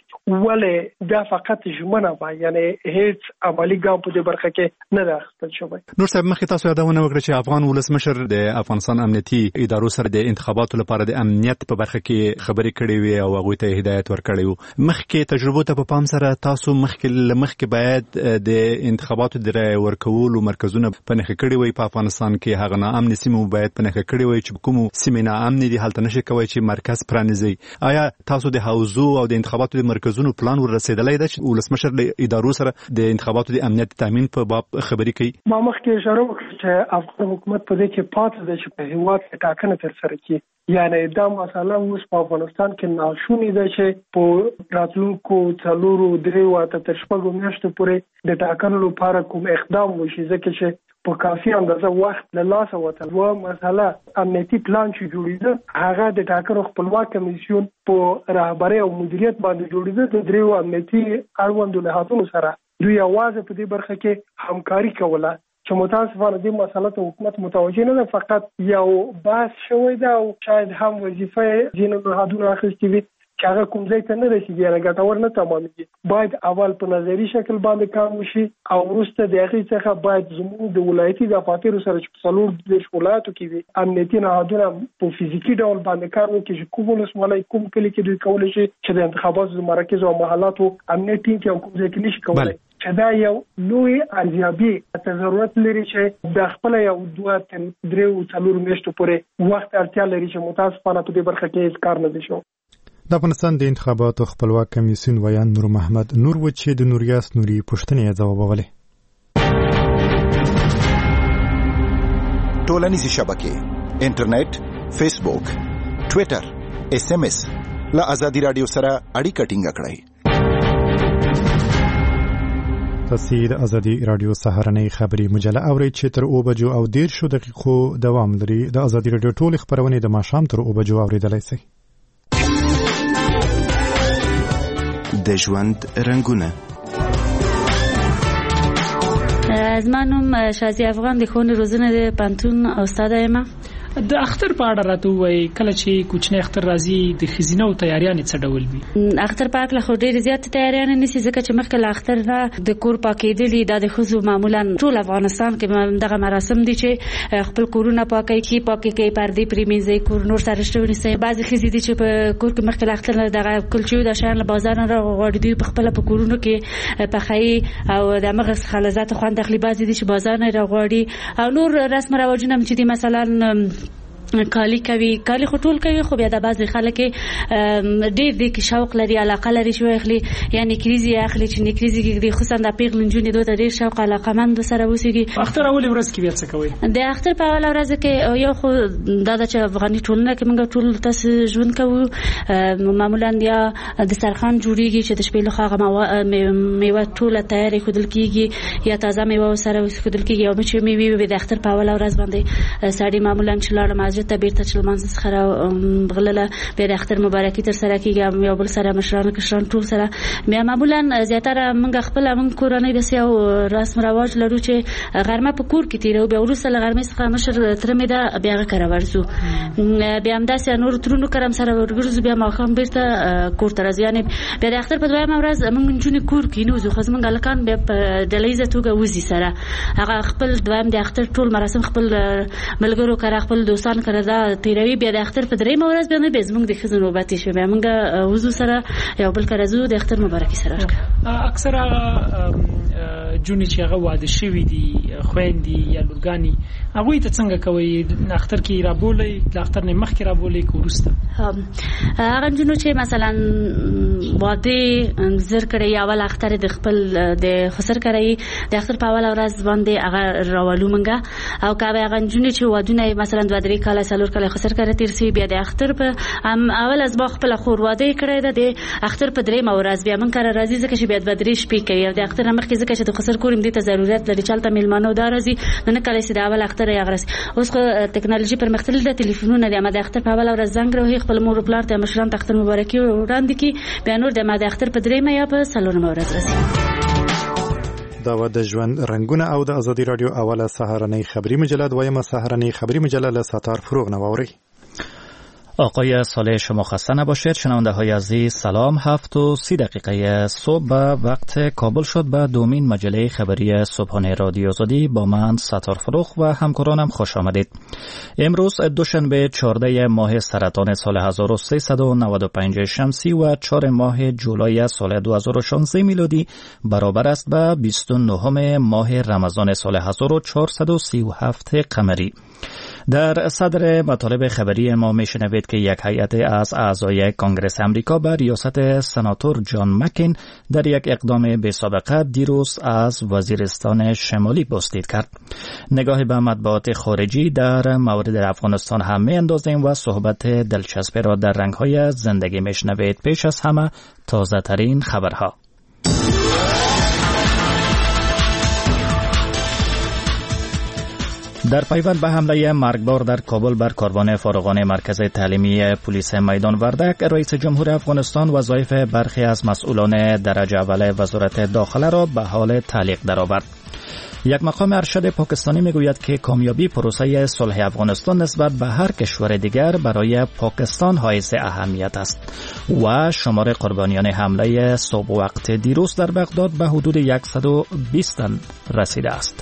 Speaker 2: ولې دا فقط ژمنه وه، یعنی هیڅ عملي ګام په دې برخه کې نه ده اخیستل شوی.
Speaker 6: نور صاحب مخکې تاسو یادونه وکړه چې افغان ولسمشر د افغانستان امنیتي ادارو سره د انتخاباتو لپاره د امنیت په برخه کې خبرې کړې وي او هغوی ته هدایت ورکړی و. مخکې تجربو ته په پام سره تاسو مخکې مخکې باید د انتخاباتو د رای ورکولو مرکزونه په نښه کړي وي په افغانستان کې، هغه ناامن سیمې باید په نښه کړي وي چې کوم سیمې ناامن دي هلته نشي کوي چې مرکز پرانیزي. آیا تاسو د حوزو او د انتخاباتو د مرکزونو پلان ورسېدلی ده چې ولسمشر د ادارو سره د انتخاباتو د امنیت تامین په باب خبرې کوي؟
Speaker 2: ما مخکې اشاره وکړه چې افغان حکومت په دې کې پاتې ده چې په هیواد کې ټاکنه ترسره کړي. یعنی دا مسله اوس په افغانستان کې ناشونې ده چې په راتلونکو څلورو دریو اته تر شپږو میاشتو پورې د ټاکنو لپاره کوم اقدام وشي، ځکه چې په کافي اندازه وخت له لاسه وتل و. مسله امنیتي پلان چې جوړېده هغه د ټاکنو خپلواک کمیسیون په رهبرۍ او مدیریت باندې جوړېده. د دریو امنیتي اړوندو نهادونو سره دوی یوازې په دې برخه کې همکاري کوله چې متاسفانه دې مسله ته حکومت متوجه نه ده. فقط یو بحث شوی ده او شاید هم وظیفه ځینو نهادونو اخیستې وي چې هغه کوم ځای ته نه رسېږي، یعنې ګټور نه تمامېږي. باید اول په نظري شکل باندې کار وشي او وروسته د هغې څخه باید زموږ د ولایتي دفاترو سره چې په څلور دېرش ولایاتو کې وي امنیتي نهادونه په فزیکي ډول باندې کار وکړي چې کوم ولسوالۍ کوم کلي کې دوی کولی شي چې د انتخاباتو د مراکزو او محلاتو امنیت ټینګ کړي او کوم ځای کې نشي کولی. چې دا یو لوی ارزیابي ته ضرورت لري چې د خپل یو دوه تر دریو څلورو میاشتو پورې وخت اړتیا لري چې متاسفانه په دې برخه کې هیڅ کار نه دی شوی.
Speaker 1: د افغانستان د انتخاباتو خپلواک کمیسیون ویان نور محمد نور و چې د نوریاس نوري پوښتنې یې ځوابولې.
Speaker 14: ټولنیزې شبکې انټرنیټ، فیسبوک، ټویټر، اس ام اس له ازادي رادیو سره اړیکه ټینګه کړئ.
Speaker 1: تاسو د ازادي رادیو سهارنۍ خبري مجله اورئ چې تر او بجو او ډیر شو دقیقو دوام لري. د ازادي رادیو ټول خبرونه د ماښام تر او بجو اوریدلای شئ.
Speaker 14: د ژوند رنگونه.
Speaker 15: زما نوم شازي افغان د ښوونې روزنې د پوهنتون استاد یم.
Speaker 16: د اختر په اړه راته وایي کله چې کوچنی اختر راځي د ښځینه او تیاریانې څه ډول وي؟
Speaker 15: اختر پاک له خو ډېرې زیاتې تیاریانې نیسي ځکه چې مخکې له اختر نه د کور پاکېدلي دا د ښځو معمولا ټول افغانستان کې دغه مراسم دي چې خپل کورونه پاکوي، ښې پاکې کوي، پردې پرېمینځي، کور نور سره ونیسي. بعضې ښځې دي چې په کور کې مخکې له اختر نه دغه کلچې د شیان له بازار نه راغواړي، دوی په خپله په کورونو کې پخوي او د همغه څخه لذت خوند اخلي. بعضې دي چې بازار نه راغواړي او نور رسم رواجونه چې دي مثلا کالی کوي، کالی خو ټول کوي، خو بیا د بعضې خلک ډېر دې کې شوق لري، علاقه لري چې واخلي، یا نکریزې اخلي چې نکریزې کږدي، خصوصا د پیغلې نجونې دوی ته ډېر شوق علاقمند سره اوسېږي.
Speaker 16: اختر اولې ورځ کې بیا څه کوئ؟
Speaker 15: د اختر په اوله ورځ کې یو خو دا ده چې افغاني ټولنه کې موږ ټول تاسو ژوند کوو. معمولا یا د سرخان جوړېږي چې د شپې لخوا هغه میوه ټوله تیارې ښودل کېږي یا تازه میوه ورسره ښودل کېږي او چې میوې به د اختر په اوله ورځ باندې سړي معمولا چې لاړه ته بیرته چې لمانځه څخه راغلله بیا د اختر مبارکي ترسره کېږي، یو بل سره مشران کشران ټول سره. بیا معمولا زیاتره موږ خپله موږ کورنۍ داسې یو رسم رواج لرو چې غرمه په کور کې تېروو، بیا وروسته له غرمې څخه مشر تره مې ده بیا هغه کره ورځو، بیا همداسې نورو ترونو کره هم سره ورګرځو، بیا ماښام بیرته کور ته راځو. یعنې بیا د اختر په دویمه ورځ موږ نجونې کور کې نه وځو، خو زموږ هلکان بیا په ډله ییزه توګه وځي سره. هغه خپل دویم د اختر ټول مراسم خپل ملګرو کره خپل دوستان کره دا تیروي. بیا د اختر په دریمه ورځ بیا نه بیا زموږ د ښځو نوبت شي، بیا موږ وځو سره یو بل کره ځو د اختر مبارکي سره ورکړو.
Speaker 16: اکثره جونې چې هغه واده شوي دي خويندې یا لورګانې هغه ته څنګه کوي اختر کې رابولې د اختر نه مخکې رابولې کوسته
Speaker 15: هغه جنو چې مثلا واده زر کړی یا ول اختر د خپل د خسر کړی د اختر په اول ورځ باندې هغه راولو منګه او کاوه هغه جنو چې وادونه مثلا دوه درې کاله سلور کاله خسر کړی تیر سی بیا د اختر په اول از با خپل خور واده کړی د اختر په درې مورز بیا من کار راځي ځکه چې بیا د درې شپې کوي او د اختر مخکې ځکه چې د خسر کورم دي ته ضرورت لري چلته میلمانو دا راځي نه کله چې د اول اختر یې غرس اوس ټکنالوژي پر مختلف د ټلیفونونو د ماده اختر په اول ورځ زنګ راوي خپل مور پلار ته مشران اختر مبارکي وړاندې کی بیا نور د ماده اختر په درې مې یا په سلور مورز راځي
Speaker 1: دا و د ژوند رنگونه او د ازادي رادیو اوله سهارنۍ خبری مجله دویمه سهارنۍ خبری مجله له ستار فروغ نووري.
Speaker 17: آقای صالح شما خسته نباشید. شنونده های عزیز سلام. هفت و سی دقیقه صبح به وقت کابل شد به دومین مجله خبری صبحانه رادیو آزادی با من ستار فروغ و همکارانم خوش آمدید. امروز دوشنبه چهارده ماه سرطان سال هزار و سیصد و نود و پنج شمسی و چهار ماه جولای سال دو هزار و شانزده میلادی برابر است به بیست و نه ماه رمضان سال هزار و چهارصد و سی و هفت قمری. در صدر مطالب خبری ما میشنوید که یک هیئت از اعضای کنگره امریکا به ریاست سناتور جان مکین در یک اقدام بی سابقه دیروز از وزیرستان شمالی بازدید کرد. نگاهی به مطبوعات خارجی در مورد افغانستان هم میاندازیم و صحبت دلچسبی را در رنگ‌های زندگی میشنوید. پیش از همه تازه ترین خبرها. در پیوند به حمله مرگبار در کابل بر کاروان فارغان مرکز تعلیمی پلیس میدان وردک، رئیس جمهور افغانستان وظایف برخی از مسئولان درجه اول وزارت داخله را به حال تعلیق درآورد. یک مقام ارشد پاکستانی میگوید که کامیابی پروسه صلح افغانستان نسبت به هر کشور دیگر برای پاکستان حائز اهمیت است و شمار قربانیان حمله صبح وقت دیروز در بغداد به حدود صد و بیست تن رسیده است.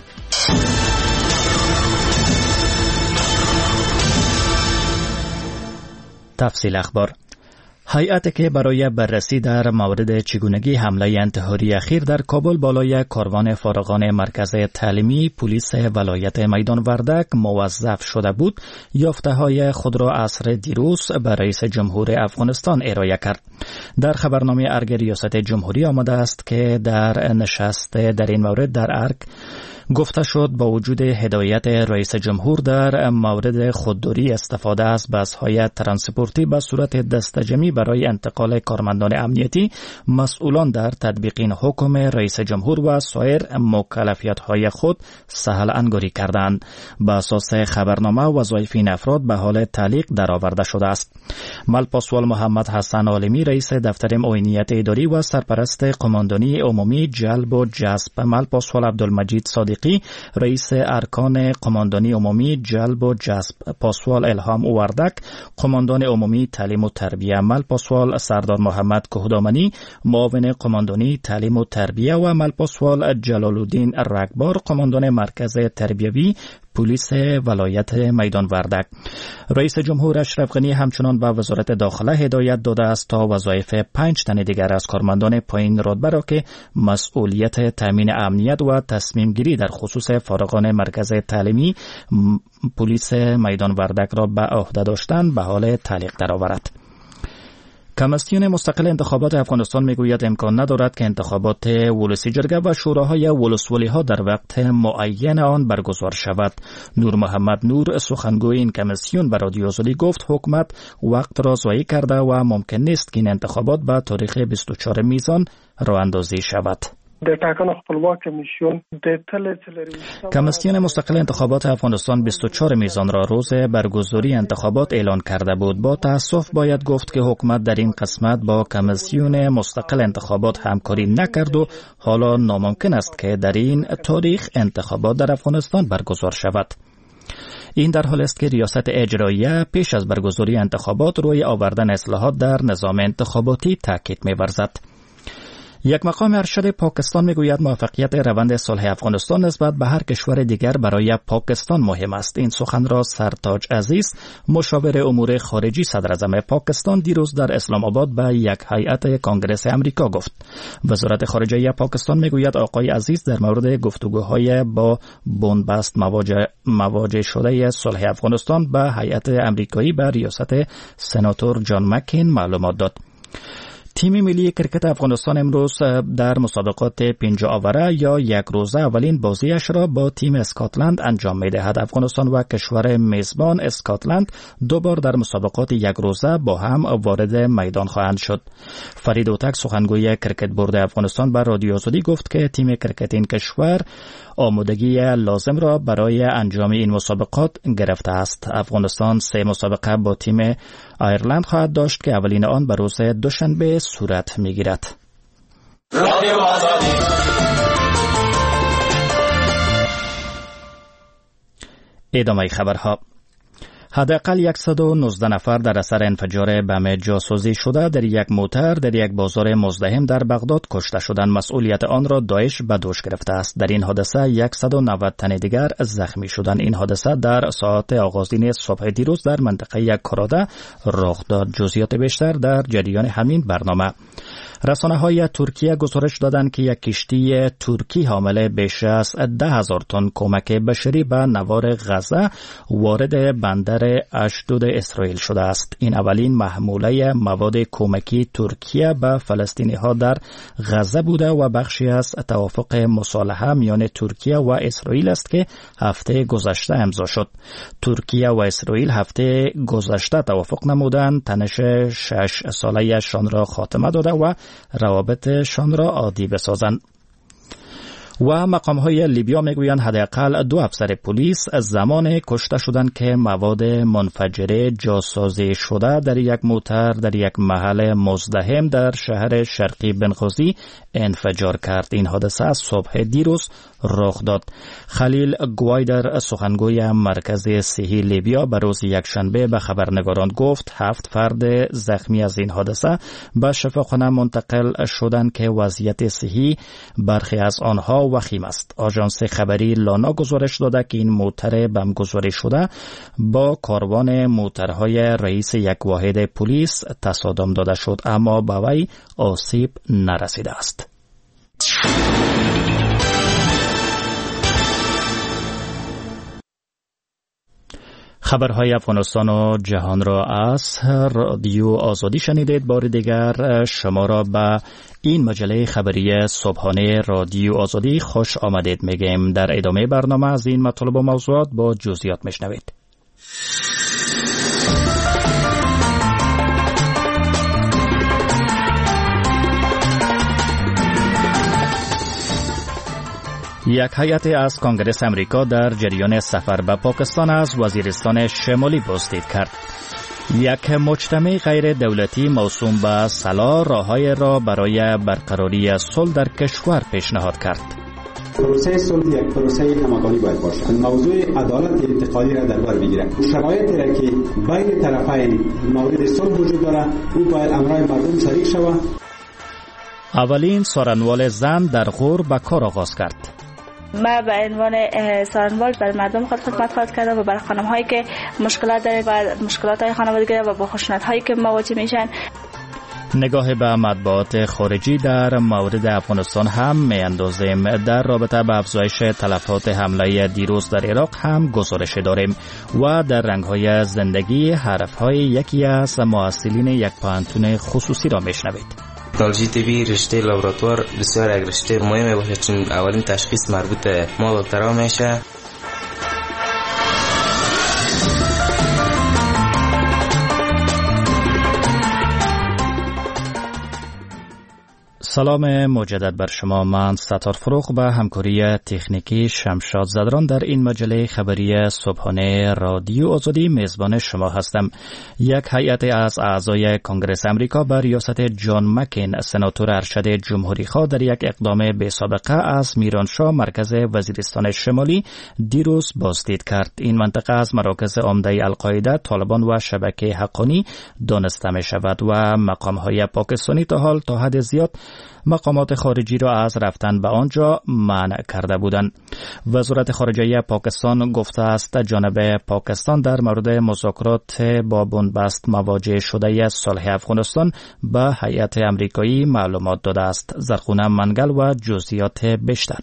Speaker 17: تفصیل اخبار. هیئتی که برای بررسی در مورد چگونگی حمله انتحاری اخیر در کابل بالای کاروان فارغان مرکز تعلیمی پلیس ولایت میدان وردک موظف شده بود، یافته‌های خود را عصر دیروز به رئیس جمهور افغانستان ارائه کرد. در خبرنامه ارگ ریاست جمهوری آمده است که در نشست در این مورد در ارگ گفته شد با وجود هدایت رئیس جمهور در مورد خودداری استفاده از بس‌های ترانسپورتی به صورت دستجمعی برای انتقال کارمندان امنیتی، مسئولان در تطبیق این حکم رئیس جمهور و سایر مکلفیت‌های خود سهل انگاری کردند. به اساس خبرنامه وظایف این افراد به حال تعلیق درآورده شده است. ملپاسوال محمد حسن عالمی رئیس دفتر معاونیت اداری و سرپرست قماندانی عمومی جلب و جذب، ملپاسوال عبدالمجید صادقی رئیس ارکان قماندانی عمومی جلب و جذب، پاسوال الهام وردک قماندان عمومی تعلیم و تربیه، ملپاسوال سردار محمد کهدامنی معاون قماندانی تعلیم و تربیه و ملپاسوال جلال الدین رگبار قماندان مرکز تربیوی پلیس ولایت میدان وردک. رئیس جمهور اشرف غنی همچنان به وزارت داخله هدایت داده است تا وظایف پنج تن دیگر از کارمندان پایین رتبه را که مسئولیت تامین امنیت و تصمیم گیری در خصوص فارغان مرکز تعلیمی پلیس میدان وردک را به عهده داشتند به حال تعلیق درآورد. کمیسیون مستقل انتخابات افغانستان میگوید امکان ندارد که انتخابات ولسی جرگه و شوراهای ولسوالی ها در وقت معین آن برگزار شود. نور محمد نور سخنگوی این کمیسیون به رادیو آزادی گفت حکومت وقت را ضایع کرده و ممکن نیست که این انتخابات به تاریخ بیست و چهار میزان راه اندازی شود.
Speaker 2: د ټاکنو خپلواک کمیسیون د
Speaker 17: کمیسیون مستقل انتخابات افغانستان بیست و چهار میزان را روز برگزاری انتخابات اعلان کرده بود. با تأسف باید گفت که حکومت در این قسمت با کمیسیون مستقل انتخابات همکاری نکرد و حالا ناممکن است که در این تاریخ انتخابات در افغانستان برگزار شود. این در حال است که ریاست اجراییه پیش از برگزاری انتخابات روی آوردن اصلاحات در نظام انتخاباتی تاکید می‌ورزد. یک مقام ارشد پاکستان میگوید موفقیت روند صلح افغانستان نسبت به هر کشور دیگر برای پاکستان مهم است. این سخن را سرتاج عزیز، مشاور امور خارجی صدر اعظم پاکستان، دیروز در اسلام آباد به یک هیئت کنگره امریکا گفت. وزارت خارجه پاکستان میگوید آقای عزیز در مورد گفتگوهای با بنبست مواجه مواجه شده صلح افغانستان به هیئت امریکایی به ریاست سناتور جان مکین معلومات داد. تیم ملی کرکت افغانستان امروز در مسابقات پنج آوره یا یک روزه اولین بازیش را با تیم اسکاتلند انجام می‌دهد. افغانستان و کشور میزبان اسکاتلند دو بار در مسابقات یک روزه با هم وارد میدان خواهند شد. فرید اوتک سخنگوی کرکت بورد افغانستان به رادیو آزادی گفت که تیم کرکت این کشور آمادگی لازم را برای انجام این مسابقات گرفته است. افغانستان سه مسابقه با تیم ایرلند خواهد داشت که اولین آن به روز دوشنبه صورت می‌گیرد. ادامه خبرها. حداقل صد و نوزده نفر در اثر انفجار بم جاسوسی شده در یک موتر در یک بازار مزدحم در بغداد کشته شدند. مسئولیت آن را داعش به دوش گرفته است. در این حادثه صد و نود تن دیگر زخمی شدند. این حادثه در ساعت آغازین صبح دیروز در منطقه کراده رخ داد. جزئیات بیشتر در جریان همین برنامه. رسانه‌های ترکیه گزارش دادند که یک کشتی ترکی حامل بیش از ده هزار تن کمک بشری به نوار غزه وارد بندر اشدود اسرائیل شده است. این اولین محموله مواد کمکی ترکیه به فلسطینی‌ها در غزه بوده و بخشی از توافق مصالحه میان ترکیه و اسرائیل است که هفته گذشته امضا شد. ترکیه و اسرائیل هفته گذشته توافق نمودند تنش شش ساله‌شان را خاتمه داده و روابطشان را عادی بسازند. و مقام‌های لیبیا میگویند حداقل دو افسر پلیس از زمان کشته شدند که مواد منفجره جاسازی شده در یک موتر در یک محل مزدحم در شهر شرقی بنغازی انفجار کرد. این حادثه از صبح دیروز رخ داد. خلیل گوایدر سخنگوی مرکز صحی لیبیا به روز یکشنبه به خبرنگاران گفت هفت فرد زخمی از این حادثه به شفاخانه منتقل شدند که وضعیت صحی برخی از آنها وخیم است. آژانس خبری لانا گزارش داده که این موتر بمبگذاری شده با کاروان موترهای رئیس یک واحد پلیس تصادم داده شد، اما به وی آسیب نرسیده است. خبرهای افغانستان و جهان را از رادیو آزادی شنیدید. بار دیگر شما را به این مجله خبری صبحانه رادیو آزادی خوش آمدید میگیم. در ادامه برنامه از این مطالب و موضوعات با جزئیات میشنوید. یک هیئت از کنگره امریکا در جریان سفر به پاکستان از وزیرستان شمالی بازدید کرد. یک مجتمع غیر دولتی موسوم به صلاح راه‌های را برای برقراری صلح در کشور پیشنهاد کرد.
Speaker 8: پروسه صلح یک پروسه همگانی باید باشد. موضوع عدالت انتقالی را در بر بگیرد. شرایطی را که بین طرفین مورد صلح وجود دارد او باید امرای مردم شریک شود.
Speaker 17: اولین سارنوال زن در غور به کار آغاز کرد.
Speaker 18: ما به عنوان سارنوال بر مردم خود خدمت خواهد کردم و بر خانم هایی که مشکلات داره و مشکلات های خانوادگی و با خشونت هایی که مواجه میشن.
Speaker 17: نگاه به مطبوعات خارجی در مورد افغانستان هم میاندازیم. در رابطه با افزایش تلفات حمله دیروز در عراق هم گزارش داریم و در رنگ‌های زندگی حرف‌های یکی از محصلین یک پانتون خصوصی را میشنوید.
Speaker 19: تکنولوژی طبی رشته لابراتوار بسیار یک رشته مهمه باشه چون اولین تشخیص مربوط به ما دکترها میشه.
Speaker 17: سلام مجدد بر شما. من ستار فروغ به همکاری تکنیکی شمشاد زدران در این مجله خبری صبحانه رادیو آزادی میزبان شما هستم. یک هیئت از اعضای کنگره امریکا به ریاست جان مکین سناتور ارشد جمهوری خواه در یک اقدام بی سابقه از میرانشاه مرکز وزیرستان شمالی دیروز بازدید کرد. این منطقه از مراکز عمده القاعده، طالبان و شبکه حقانی دانسته می شود و مقام های پاکستانی تا حال تا حد زیاد مقامات خارجی را از رفتن به آنجا منع کرده بودند. وزارت خارجه پاکستان گفته است جانب پاکستان در مورد مذاکرات با بنبست مواجه شده صلح افغانستان به هیئت امریکایی معلومات داده است. زرخونه منگل و جزئیات بیشتر.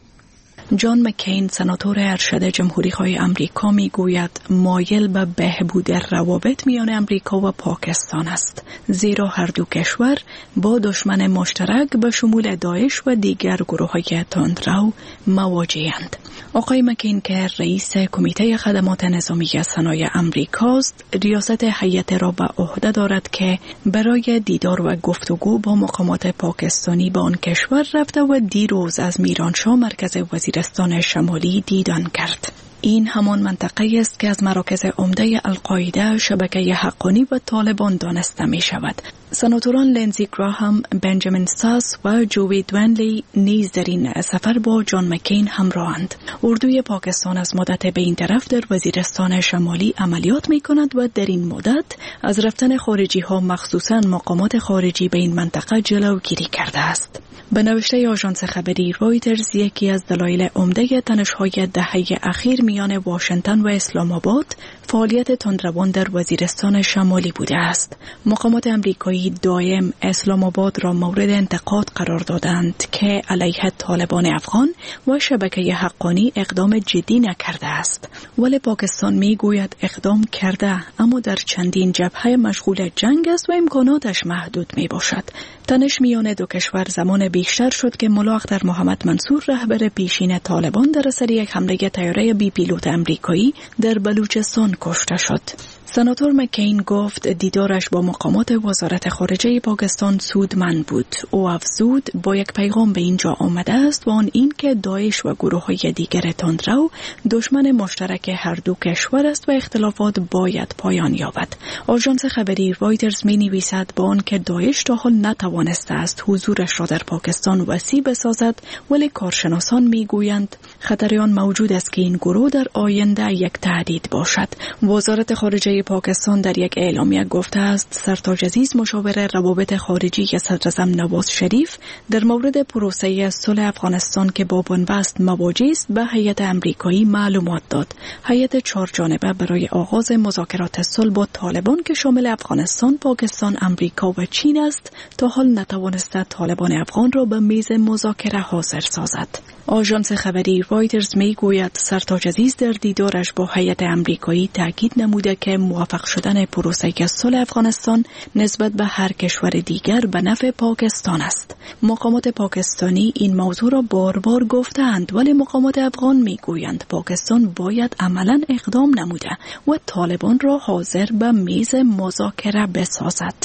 Speaker 20: جان مکین سناتور ارشد جمهوری‌خواه آمریکا میگوید مایل به بهبود روابط میان آمریکا و پاکستان است، زیرا هر دو کشور با دشمن مشترک به شمول داعش و دیگر گروه‌های تندرو مواجه‌اند. آقای مکین که رئیس کمیته خدمات نظامی صنایع آمریکاست، ریاست هیئت را به عهده دارد که برای دیدار و گفتگو با مقامات پاکستانی به آن کشور رفته و دیروز از میرانشاه مرکز وزیرستان شمالی دیدن کرد. این همان منطقه است که از مراکز عمده القاعده، شبکه حقانی و طالبان دانسته می شود. سناتوران لینزی گراهام، بنجامین ساس و جوی دوینلی نیز در این سفر با جان مکین همراهند. اردوی پاکستان از مدت به این طرف در وزیرستان شمالی عملیات می کند و در این مدت از رفتن خارجی ها مخصوصاً مقامات خارجی به این منطقه جلوگیری کرده است. به نوشته آژانس خبری رویترز، یکی از دلایل عمده تنش‌های دهه اخیر میان واشنگتن و اسلام آباد فعالیت تندروان در وزیرستان شمالی بوده است. مقامات آمریکایی دائم اسلام آباد را مورد انتقاد قرار دادند که علیه طالبان افغان و شبکه حقانی اقدام جدی نکرده است. ولی پاکستان میگوید اقدام کرده، اما در چندین جبهه مشغول جنگ است و امکاناتش محدود می باشد. تنش میان دو کشور زمان بیشتر شد که ملا اختر محمد منصور رهبر پیشین طالبان در اثر یک حمله طیاره بی پیلوت آمریکایی در بلوچستان کشته شد. سناتور مکین گفت دیدارش با مقامات وزارت خارجه پاکستان سودمند بود. او افزود با یک پیغام به اینجا آمده است و آن این که داعش و گروه‌های دیگر تندرو دشمن مشترک هر دو کشور است و اختلافات باید پایان یابد. آژانس خبری رویترز می‌نویسد با آن که داعش تا حال نتوانسته است حضورش را در پاکستان وسیع بسازد، ولی کارشناسان میگویند خطر آن موجود است که این گروه در آینده یک تهدید باشد. وزارت خارجه پاکستان در یک اعلامیه گفته است سرتاج عزیز مشاور روابط خارجی صدراعظم نواز شریف در مورد پروسه صلح افغانستان که با بنبست مواجه است به هیئت امریکایی معلومات داد. هیئت چهار جانبه برای آغاز مذاکرات صلح با طالبان که شامل افغانستان، پاکستان، امریکا و چین است، تا حال نتوانسته طالبان افغان را به میز مذاکره حاضر سازد. آژانس خبری رویترز میگوید سرتاج عزیز در دیدارش با هیئت امریکایی تاکید نموده که موفق شدن پروسه صلح افغانستان نسبت به هر کشور دیگر به نفع پاکستان است. مقامات پاکستانی این موضوع را بار بار گفتند، ولی مقامات افغان میگویند پاکستان باید عملاً اقدام نموده و طالبان را حاضر به میز مذاکره بسازد.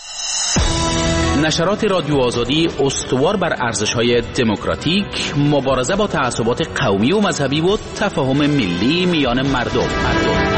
Speaker 21: نشرات رادیو آزادی استوار بر ارزش‌های دموکراتیک، مبارزه با تعصبات قومی و مذهبی و تفاهم ملی میان مردم. مردم.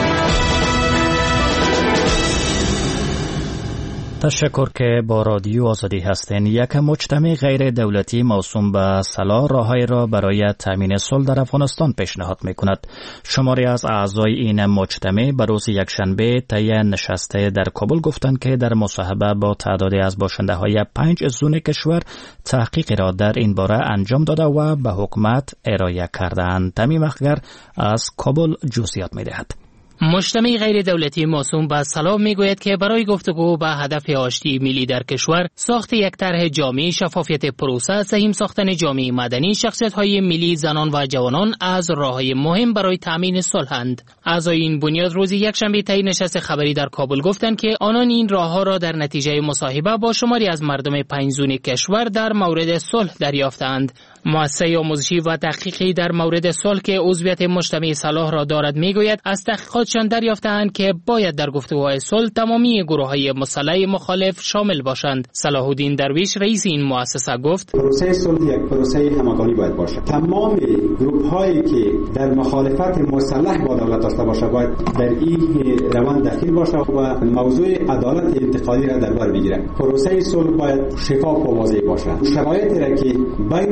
Speaker 17: تشکر که با رادیو آزادی هستین. یک مجتمع غیر دولتی موسوم به صلاح راه‌های را برای تامین صلح در افغانستان پیشنهاد می‌کند. شماری از اعضای این مجتمع به روز یکشنبه طی نشسته در کابل گفتند که در مصاحبه با تعدادی از باشنده‌های پنج زون کشور تحقیقی را در این باره انجام داده و به حکومت ارائه کردند. تمیم اخگر از کابل جزئیات می‌دهد.
Speaker 22: مجتمع غیر دولتی موسوم به صلاح میگوید که برای گفتگو به هدف آشتی ملی در کشور، ساخت یک طرح جامع، شفافیت پروسه، سهیم ساختن جامعه مدنی، شخصیت‌های ملی، زنان و جوانان از راه‌های مهم برای تامین صلح‌اند. اعضای این بنیاد روز یکشنبه طی نشست خبری در کابل گفتند که آنان این راه‌ها را در نتیجه مصاحبه با شماری از مردم پنج زون کشور در مورد صلح دریافتند. مؤسسه آموزشی و تحقیقی در مورد صلح که عضویت مجتمع صلاح را دارد میگوید از تحقیقاتشان دریافتند که باید در گفتگوهای صلح تمامی گروه‌های مسلح مخالف شامل باشند. صلاح الدین درویش رئیس این مؤسسه گفت
Speaker 8: پروسه صلح یک پروسه همگانی باید باشد. تمام گروه‌هایی که در مخالفت مسلح با دولت داشته باشند باید در این روند دخیل باشند و موضوع عدالت انتقالی را در بر بگیرند. پروسه صلح باید شفاف و واضح باشد. شرایطی را که بین طرفین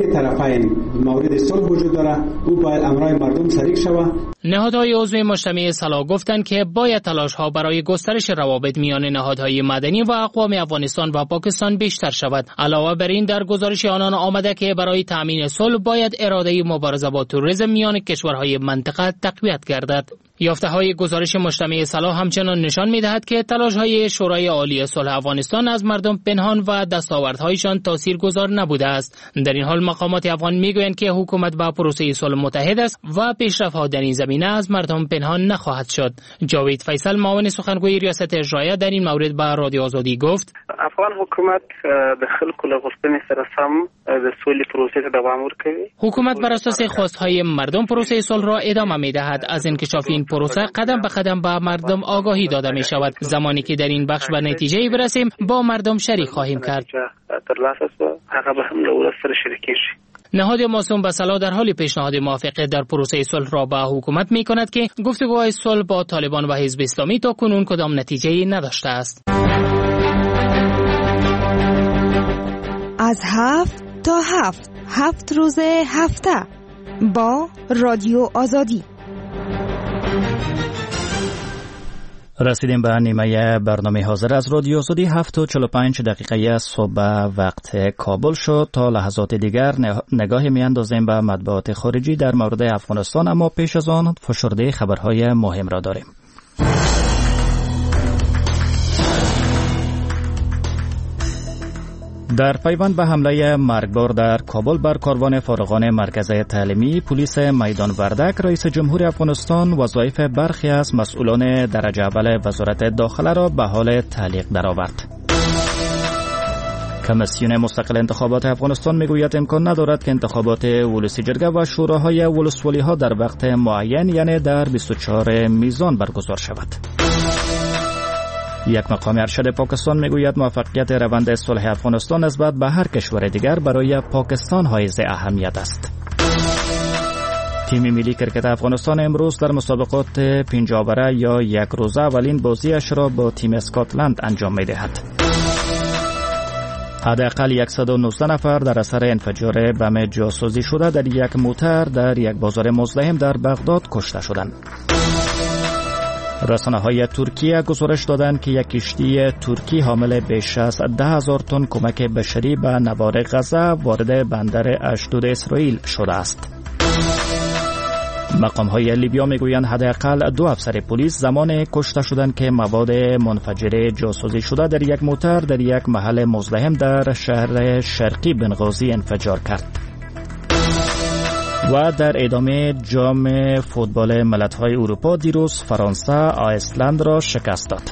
Speaker 8: طرفین مورد صلح وجود داره، او باید امرای مردم شریک شود.
Speaker 22: نهادهای عضو مجتمع صلاح گفتند که باید تلاش‌ها برای گسترش روابط میان نهادهای مدنی و اقوام افغانستان و پاکستان بیشتر شود. علاوه بر این در گزارش آنان آمده که برای تامین صلح باید اراده مبارزه با تروریسم میان کشورهای منطقه تقویت گردد. یافته‌های گزارش مجتمع صلاح همچنان نشان می‌دهد که تلاش‌های شورای عالی صلح افغانستان از مردم پنهان و دستاوردهایشان تاثیرگذار نبوده است. در این حال مقامات افغان می‌گویند که حکومت با پروسه صلح متحد است و پیشرفت‌ها در این زمینه از مردم پنهان نخواهد شد. جاوید فیصل معاون سخنگوی ریاست اجرایه در این مورد به رادیو آزادی گفت:
Speaker 5: افغان حکومت د خلکو له غوښتنې سره سم د سولې پروسې ته دوام ورکوي.
Speaker 22: حکومت بر اساس خواست‌های مردم پروسه صلح را ادامه می‌دهد. از انکشاف این پروسه قدم به قدم به مردم آگاهی داده می شود. زمانی که در این بخش به نتیجه برسیم با مردم شریک خواهیم کرد. نهاد موسوم به صلاح در حال پیشنهاد موافقت در پروسه صلح را به حکومت می کند که گفتگوهای صلح با طالبان و حزب اسلامی تا کنون کدام نتیجه نداشته است.
Speaker 3: از هفت تا هفت هفت روز هفته با رادیو آزادی.
Speaker 17: رسیدیم به نیمه برنامه حاضر از رادیو آزادی. هفت و چهل و پنج دقیقه صبح وقت کابل شد. تا لحظات دیگر نگاهی میاندازیم به مطبوعات خارجی در مورد افغانستان، اما پیش از آن فشرده خبرهای مهم را داریم. در پیوند به حمله مرگبار در کابل بر کاروان فارغان مرکز تعلیمی، پلیس میدان وردک رئیس جمهور افغانستان وظایف برخی از مسئولان درجه اول وزارت داخله را به حال تعلیق درآورد. کمیسیون مستقل انتخابات افغانستان میگوید امکان ندارد که انتخابات ولسی جرگه و شوراهای ولسوالی ها در وقت معین، یعنی در بیست و چهارم میزان برگزار شود. یک مقام ارشد پاکستان میگوید موفقیت روند صلح افغانستان نسبت به هر کشور دیگر برای پاکستان حائز اهمیت است. تیم ملی کرکت افغانستان امروز در مسابقات پنجاوره یا یک روزه اولین بازیش را با تیم اسکاتلند انجام میدهد. حداقل صد و نوزده نفر در اثر انفجار بم جاسوسی شده در یک موتر در یک بازار مزدحم در بغداد کشته شدند. رسانه‌های ترکیه گزارش دادند که یک کشتی ترکی حامل بیش از ده هزار تن کمک بشری به نوار غزه وارد بندر اشدود اسرائیل شده است. مقام‌های لیبیا میگویند حداقل دو افسر پلیس زمان کشته شدند که مواد منفجره جاسوسی شده در یک موتر در یک محل مزدحم در شهر شرقی بنغازی انفجار کرد. و در ادامه جام فوتبال ملت‌های اروپا دیروز فرانسه آیسلند را شکست داد.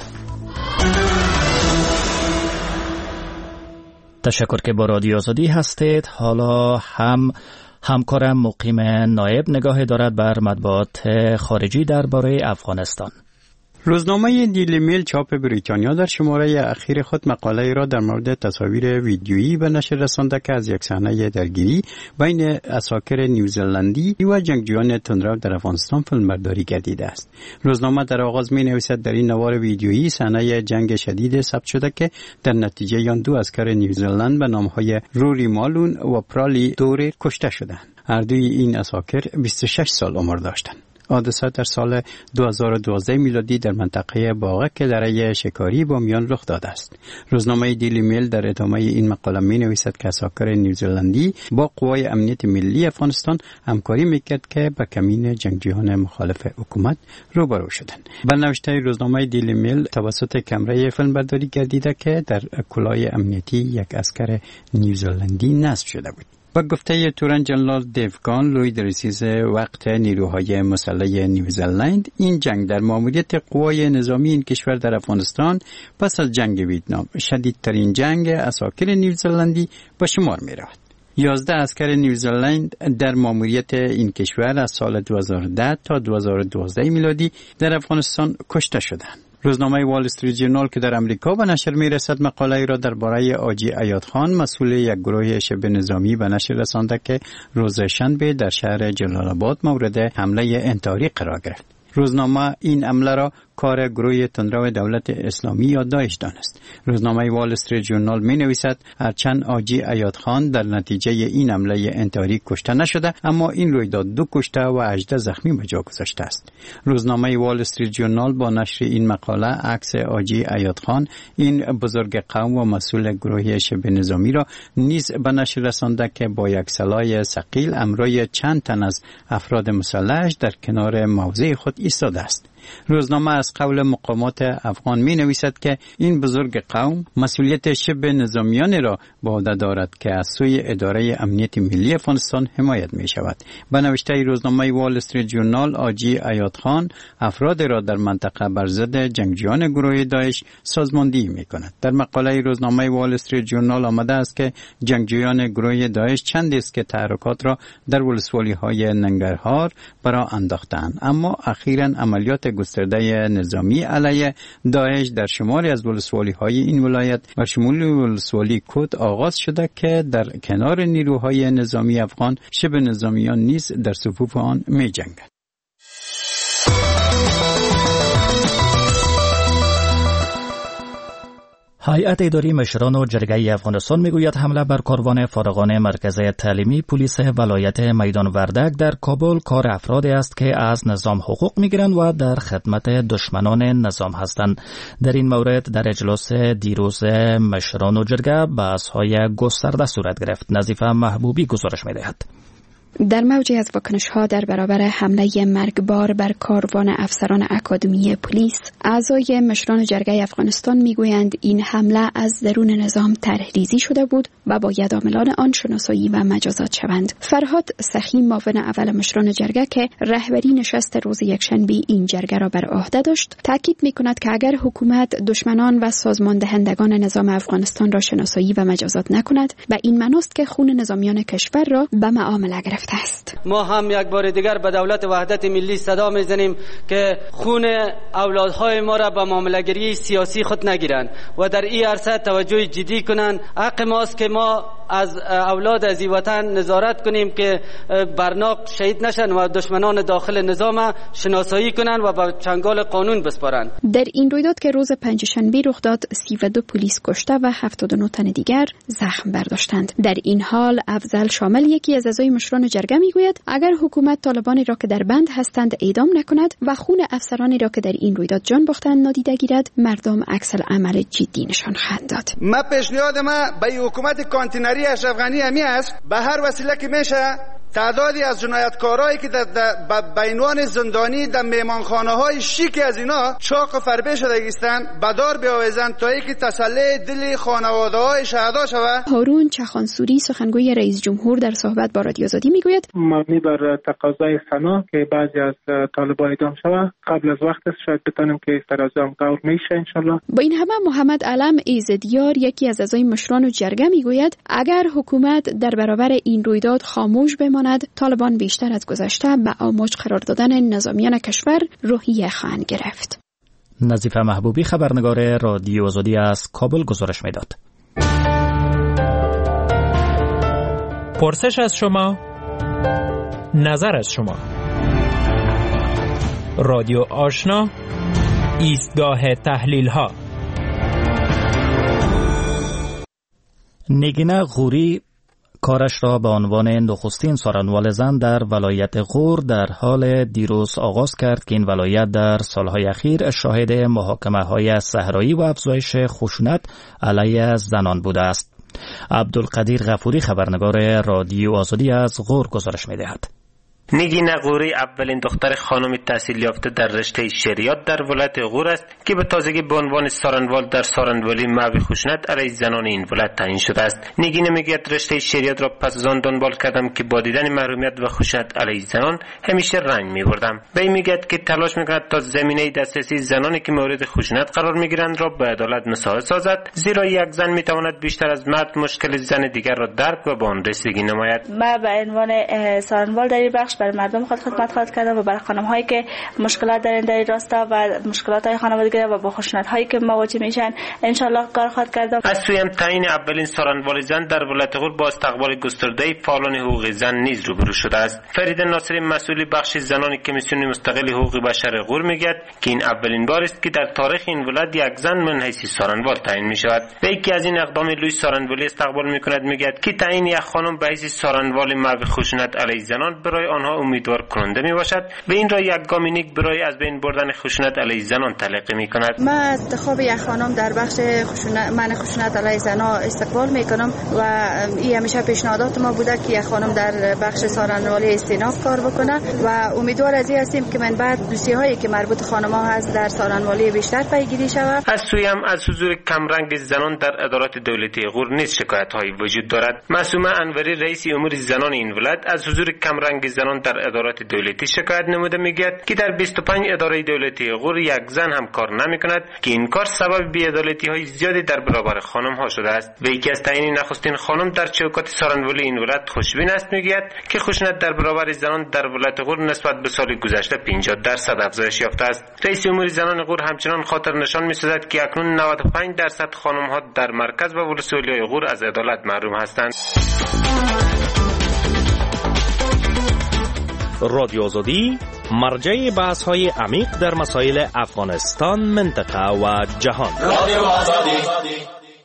Speaker 17: تشکر که با رادیو آزادی هستید. حالا هم همکارم مقیم نایب نگاه دارد بر مطبوعات خارجی درباره افغانستان.
Speaker 4: روزنامه دیلی میل چاپ بریتانیا در شماره اخیر خود مقاله را در مورد تصاویر ویدیویی به نشر رسانده که از یک صحنه درگیری بین عساکر نیوزلندی و جنگجویان تندرو در افغانستان فیلمبرداری گردیده است. روزنامه در آغاز می نویسد در این نوار ویدیویی صحنه جنگ شدید ثبت شده که در نتیجه آن دو عسکر نیوزلند به نامهای روری مالون و پرالی دوری کشته شدند. هر دوی این عساکر بیست و شش سال عمر داشتند. حادثه در سال دو هزار و دوازده میلادی در منطقه باغک دره شکاری بامیان رخ داده است. روزنامه دیلی میل در ادامه این مقاله می نویسد که عساکر نیوزلندی با قوای امنیت ملی افغانستان همکاری میکرد که به کمین جنگجویان مخالف حکومت روبرو شدند. به نوشته روزنامه دیلی میل توسط کمره فیلمبرداری گردیده که در کلاه امنیتی یک عسکر نیوزلندی نصب شده بود. با گفته تورن جنرال دیوگان لوید رسیز وقت نیروهای مسلح نیوزلند، این جنگ در ماموریت قوای نظامی این کشور در افغانستان پس از جنگ ویتنام شدیدترین جنگ عساکر نیوزلندی به شمار می رود. یازده عسکر نیوزلند در ماموریت این کشور از سال دو هزار و ده تا دو هزار و دوازده میلادی در افغانستان کشته شدند. روزنامه وال استریت ژورنال که در امریکا به نشر می‌رسد مقاله را درباره آجی عیاد خان مسئول یک گروه شبه نظامی به نشر رسانده که روز شنبه در شهر جلال آباد مورد حمله انتحاری قرار گرفت. روزنامه این حمله را کار گروه تندرو دولت اسلامی یا داعش دانست. روزنامه وال استریت ژورنال می نویسد هرچند آجی ایاد خان در نتیجه این حمله انتحاری کشته نشده، اما این رویداد دو کشته و هجده زخمی به جا گذاشته است. روزنامه وال استریت ژورنال با نشر این مقاله عکس آجی ایاد خان، این بزرگ قوم و مسئول گروه شبه نظامی را نیز به نشر رسانده که با یک سلاح ثقیل همراه چند تن از افراد مسلح در کنار موضع خود ایستاده است. روزنامه از قول مقامات افغان می نویسد که این بزرگ قوم مسئولیت شبه نظامیان را به عهده دارد که از سوی اداره امنیت ملی افغانستان حمایت می شود. به نوشته روزنامه وال استریت ژورنال، آجی ایاد خان افراد را در منطقه بر ضد جنگجویان گروه داعش سازماندهی می کند. در مقاله روزنامه وال استریت ژورنال آمده است که جنگجویان گروه داعش چند است که تحرکات را در ولسوالی های ننگرهار برا انداختند، اما اخیراً عملیات گسترده نظامی علیه داعش در شماری از ولسوالی های این ولایت و شمول ولسوالی کوت آغاز شده که در کنار نیروهای نظامی افغان شبه نظامیان نیز در صفوف آن می جنگند.
Speaker 17: هیئت اداری مشران و جرگه افغانستان میگوید حمله بر کاروان فارغان مرکز تعلیمی پلیس ولایت میدان وردک در کابل کار افرادی است که از نظام حقوق میگیرند و در خدمت دشمنان نظام هستند. در این مورد در اجلاس دیروز مشران و جرگه بحث‌های گسترده صورت گرفت. نظیفه محبوبی گزارش میدهد.
Speaker 7: در موجی از واکنش‌ها در برابر حمله مرگبار بر کاروان افسران اکادمی پلیس، اعضای مشران جرگه افغانستان میگویند این حمله از درون نظام طرح‌ریزی شده بود و باید عاملان آن شناسایی و مجازات شوند. فرهاد سخی، معاون اول مشران جرگه که رهبری نشست روز یکشنبه این جرگه را بر عهده داشت، تاکید می‌کند که اگر حکومت دشمنان و سازماندهندگان نظام افغانستان را شناسایی و مجازات نکند، به این معناست که خون نظامیان کشور را به معامله گرفت است.
Speaker 10: ما هم یک بار دیگر به دولت وحدت ملی صدا میزنیم که خون اولادهای ما را به معامله‌گری سیاسی خود نگیرند و در این عرصه توجه جدی کنند. حق ماست که ما از اولاد از وطن نظارت کنیم که برناق شهید نشن و دشمنان داخل نظام شناسایی کنند و به چنگال قانون بسپارند.
Speaker 7: در این رویداد که روز پنجشنبه رخ داد، سی و دو پلیس کشته و هفتاد و نه تن دیگر زخم برداشتند. در این حال افضل شامل، یکی از اعضای مشران جرگه میگوید اگر حکومت طالبانی را که در بند هستند اعدام نکند و خون افسرانی را که در این رویداد جان باختند نادیده گیرد، مردم عکس العمل جدی نشان خواهند داد.
Speaker 12: ما پیشنهاد ما به حکومت کانتینری اشرف غنی همی است به هر وسیله که میشه تعدادی از جنایتکارایی که در به عنوان زندانی در میمانخانه‌های شیک از اینا چاق و فربه شده ایستند به دار بیاویزند تا اینکه تسلی دل خانواده‌های شهدا شود.
Speaker 7: هارون چخانسوری، سخنگوی رئیس جمهور، در صحبت با رادیو آزادی میگوید
Speaker 23: مبنی بر تقاضای سنا که بعضی از طالبان اعدام شود قبل از وقت است، شاید بتونیم که استرازام دور میشه ان شاء الله.
Speaker 7: با این همه محمد علم ایزدیار، یکی از اعضای مشران و جرگه میگوید اگر حکومت در برابر این رویداد خاموش بماند، طالبان بیشتر از گذشته به آموج قرار دادن نظامیان کشور روحیه خواهند گرفت.
Speaker 17: نظیفه محبوبی، خبرنگار رادیو آزادی از کابل گزارش میداد.
Speaker 13: پرسش از شما، نظر از شما. رادیو آشنا، ایستگاه تحلیل ها.
Speaker 17: نگینه غوری کارش را به عنوان نخستین سارنوال زن در ولایت غور در حال دیروز آغاز کرد که این ولایت در سالهای اخیر شاهد محاکمه‌های صحرایی و افزایش خشونت علیه زنان بوده است. عبدالقدیر غفوری، خبرنگار رادیو آزادی از غور گزارش می‌دهد.
Speaker 24: نگینه غوری اولین دختر خانم تحصیل یافته در رشته شریعت در ولایت غور است که به تازگی به عنوان سارنوال در سارنوالی محو خشونت علیه زنان این ولایت تعیین شده است. نگینه میگوید رشته شریعت را پس از آن دنبال کردم که با دیدن محرومیت و خشونت علیه زنان همیشه رنج می‌بردم. وی میگوید که تلاش می‌کند تا زمینه دسترسی زنانی که مورد خشونت قرار می‌گیرند را به عدالت مساوی سازد، زیرا یک زن می‌تواند بیشتر از مرد مشکل زن دیگر را درک و به آن رسیدگی نماید.
Speaker 18: ما به عنوان سارنوال در این بخش برای مردم خود خدمت خواهد کرد و برای خانم هایی که مشکلات دارن در این راستا و مشکلات های خانوادگی و با خشونت هایی که مواجه میشن ان شاء الله کار خواهد کرد.
Speaker 24: از سوی هم تعیین اولین سارنوال زن در ولایت غور با استقبال گسترده فعالان حقوق زن نیز روبرو شده است. فرید ناصری مسئول بخش زنان کمیسیون مستقل حقوق بشر غور میگه که این اولین بار است که در تاریخ این ولایت یک زن من حیث سارنوال تعیین می شود. و یکی از این اقدام لوی سارنوالی استقبال می کند میگه که تعیین یک خانم به حیث سارنوال موضوع خشونت علیه زنان برای آنها امیدوار کننده می باشد و این را یک گام نیک برای از بین بردن خشونت علیه زنان تلقی می کند.
Speaker 6: من انتخاب یک خانم در بخش خشونت من خشونت علیه زنان استقبال می کنم و این همیشه پیشنهادات ما بوده که یک خانم در بخش سارنوالی استیناف کار بکنه و امیدوار از این هستیم که من بعد دوسیه‌هایی که مربوط خانم‌ها هست در سارنوالی بیشتر پیگیری شود.
Speaker 24: از سوی هم از حضور کمرنگ زنان در ادارات دولتی غور نیز شکایت‌هایی وجود دارد. معصومه انوری رئیس امور زنان این ولایت از حضور کمرنگ زنان در ادارات دولتی شکایت نموده میگوید که در بیست و پنج اداره دولتی غور یک زن هم کار نمی‌کند که این کار سبب بی‌عدالتی‌های زیادی در برابر خانم‌ها شده است. و یکی از تعیین نخستین خانم در چوکات سارنوالی این ولایت خوشبین است میگوید که خشونت در برابر زنان در ولایت غور نسبت به سال گذشته پنجاه درصد افزایش یافته است. رئیس امور زنان غور همچنان خاطر نشان می‌سازد که اکنون نود و پنج درصد خانم‌ها در مرکز و ولسوالی‌های غور از عدالت محروم هستند.
Speaker 9: رادیو آزادی مرجع بحث‌های عمیق در مسائل افغانستان، منطقه و جهان. رادیو آزادی.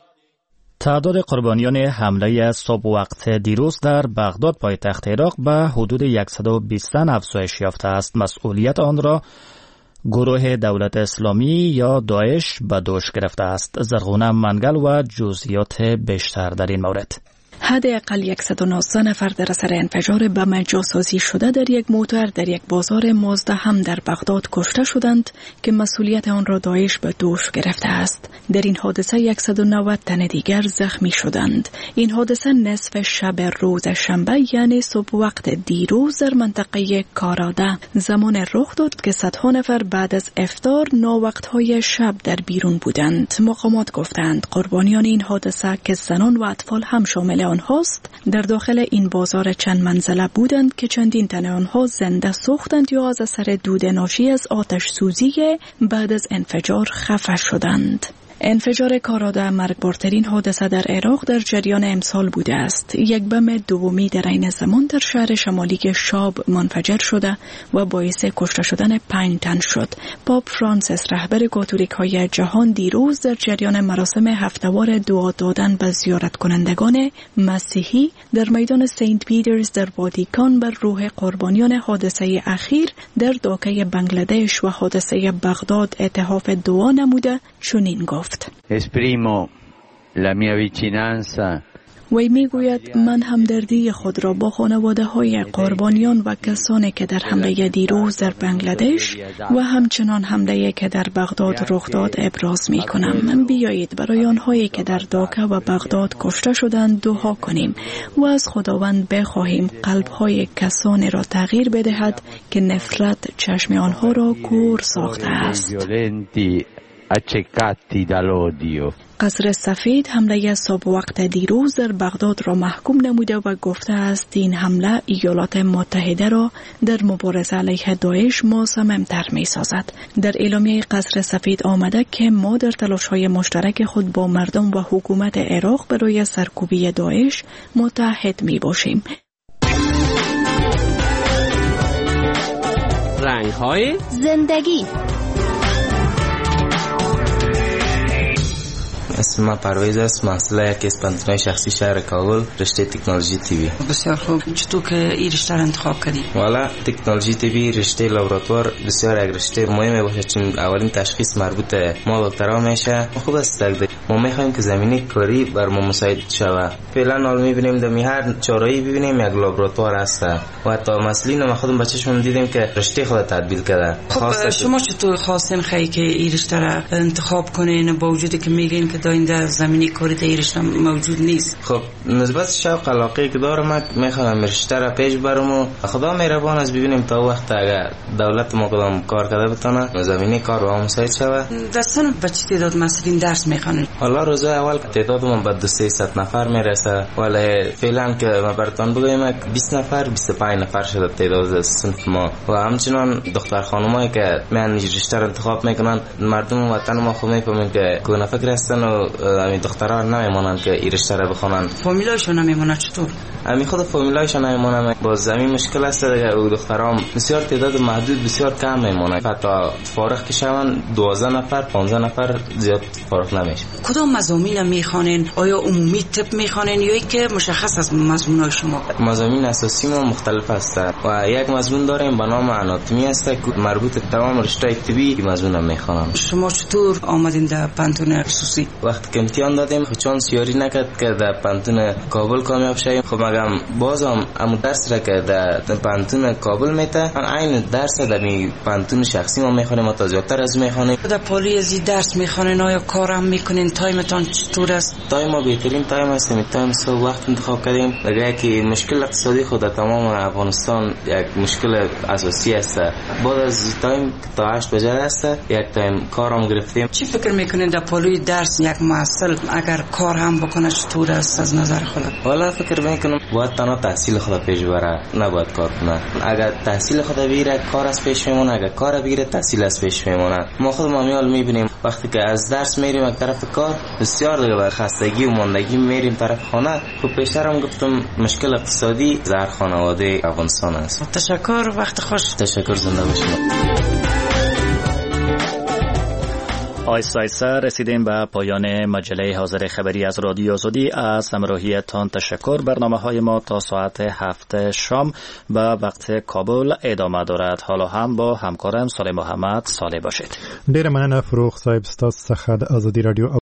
Speaker 17: تعداد قربانیان حمله صبح وقت دیروز در بغداد پایتخت عراق به حدود صد و بیست افزایش یافته است. مسئولیت آن را گروه دولت اسلامی یا داعش به دوش گرفته است. زرغونه منگل و جزئیات بیشتر در این مورد.
Speaker 20: حداقل صد و نوزده نفر در اثر انفجار بم جاسازی شده در یک موتر در یک بازار مزدحم در بغداد کشته شدند که مسئولیت آن را داعش به دوش گرفته است. در این حادثه صد و نود تن دیگر زخمی شدند. این حادثه نصف شب روز شنبه یعنی صبح وقت دیروز در منطقه کاراده زمان رخ داد که صدها نفر بعد از افطار ناوقت‌های شب در بیرون بودند. مقامات گفتند قربانیان این حادثه که زنان و اطفال هم شامل آنهاست در داخل این بازار چند منزله بودند که چندین تن آنها زنده سوختند یا از اثر دود ناشی از آتش سوزی بعد از انفجار خفه شدند. انفجار کاراده مرگبارترین حادثه در عراق در جریان امسال بوده است. یک بم دومی در عین زمان در شهر شمالی شاب منفجر شده و باعث کشته شدن پنج تن شد. پاپ فرانسیس رهبر کاتولیک های جهان دیروز در جریان مراسم هفته‌وار دعا دادن به زیارت کنندگان مسیحی در میدان سنت پیترز در واتیکان بر روح قربانیان حادثه اخیر در داکه بنگلادش و حادثه بغداد اتحاف دعا نموده چنین گفت:
Speaker 11: Esprimo la mia vicinanza.
Speaker 20: وی میگوید من همدردی خود را با خانواده های قربانیان و کسانی که در حمله دیروز در بنگلادش و همچنان حمله که در بغداد رخ داد ابراز می کنم. بیایید برای آنهایی که در داکه و بغداد کشته شدند دعا کنیم و از خداوند بخواهیم قلب‌های کسانی را تغییر بدهد که نفرت چشم آنها را کور ساخته است. قصر سفید حمله صبح وقت دیروز در بغداد را محکوم نموده و گفته است این حمله ایالات متحده را در مبارزه علیه داعش مصمم‌تر می‌سازد. در اعلامیه قصر سفید آمده که ما در تلاش‌های مشترک خود با مردم و حکومت عراق برای سرکوبی داعش متحد می‌باشیم.
Speaker 21: رنگ‌های
Speaker 3: زندگی.
Speaker 19: اسم ما پرویز است، محصول یک اسپانتنای شخصی شهر کابل، رشته تکنولوژی تیوی.
Speaker 14: بسیار خوب. چطور که این رشته را انتخاب کردی؟
Speaker 19: والا تکنولوژی تیوی رشته لابراتوار بسیار یک رشته مهمه باشه چون اولین تشخیص مربوط ما دکترها میشه. خوب است دیگه. ما میخوایم که زمینه کاری بر ما مساعد شود. فعلا حال میبینیم در هر چاره‌ای ببینیم یک لابراتوار هست و تا مسئولین ما خودم بچه‌شون دیدیم که رشته خود تدبیر کرده.
Speaker 14: خب شما چطور خواستین خیلی که این رشته را انتخاب کنین با وجودی که میگین که آینده زمینی کاری در این رشته موجود نیست؟
Speaker 19: خب نسبت شوق علاقه که دارم میخوام رشته را پیش برم و خدا مهربان است ببینیم تا وقت اگر دولت ما کدام کار کرده بتونه زمینی کار و مساعد شود.
Speaker 14: دستان به چه تعداد مسئولین درس میخوانن؟
Speaker 19: حالا روزای اول تعداد ما به دو سیصد نفر میرسه ولی فعلا که ما براتون بگم بیست نفر بیست و پنج نفر شده تعداد صنف ما و همچنان دختر خانمایی که من رشته را انتخاب میکنن مردم وطن ما خو میفهمن که کونه فکر هستن و همین دخترها نمیمونن که این رشته را بخونن.
Speaker 14: فامیلایشون نمیمونه چطور؟
Speaker 19: همین خود فامیلایشون نمیمونه باز زمین مشکل است دیگه و دخترام بسیار تعداد محدود بسیار کم میمونه حتی فارغ که شون دوازده نفر پانزده نفر زیاد فارغ نمیشه.
Speaker 14: کدام مضامین میخوانین؟ آیا عمومی طب میخوانین یا اینکه مشخص از مضمون شما؟
Speaker 19: مضامین اساسی ما مختلف است و یک مضمون داریم به نام آناتومی است که مربوط به تمام رشته طبی مضمون میخوانم.
Speaker 14: شما چطور آمدین در پانتون خصوصی؟
Speaker 19: وقتی که امتحان دادیم چون سیاری نکرد که در پانتون کابل کامیاب شویم. خب مگم بازم امو درس را که در پانتون کابل میته عین درس در می پانتون شخصی ما میخوانیم تا زیادتر از میخوانیم.
Speaker 14: در پالی از درس میخوانین آیا کارم میکنین؟ تایمتان چطور است؟
Speaker 19: تایم ما بهترین تایم است. می تایم صبح وقت انتخاب کردیم دیگه که مشکل اقتصادی خود در تمام افغانستان یک مشکل اساسی است. بعد از تایم تا هشت بجه است یک تایم کارم گرفتیم.
Speaker 14: چی فکر میکنین در پالی درس یک محصل اگر کار هم بکنه چطور است از نظر خود؟
Speaker 19: والا فکر میکنم باید تنها تحصیل خود پیش بره نباید کار کنه. اگر تحصیل خود بگیره کار از پیش میمونه اگر کار بگیره تحصیل از پیش میمونه. ما خود مامیال میبینیم وقتی که از درس میریم از طرف کار بسیار دیگه بر خستگی و ماندگی میریم طرف خانه. خب پیشترم گفتم مشکل اقتصادی در خانواده افغانستان است.
Speaker 14: تشکر وقت خوش.
Speaker 19: تشکر زنده باشید.
Speaker 17: آیسته آیسته رسیدیم به پایان مجله حاضر خبری از رادیو آزادی. از همراهیتان تشکر. برنامه های ما تا ساعت هفت شام به وقت کابل ادامه دارد. حالا هم با همکارم صالح محمد صالح باشید.
Speaker 1: ډیر مننه فروغ صاحب ستاسو څخه د ازادي رادیو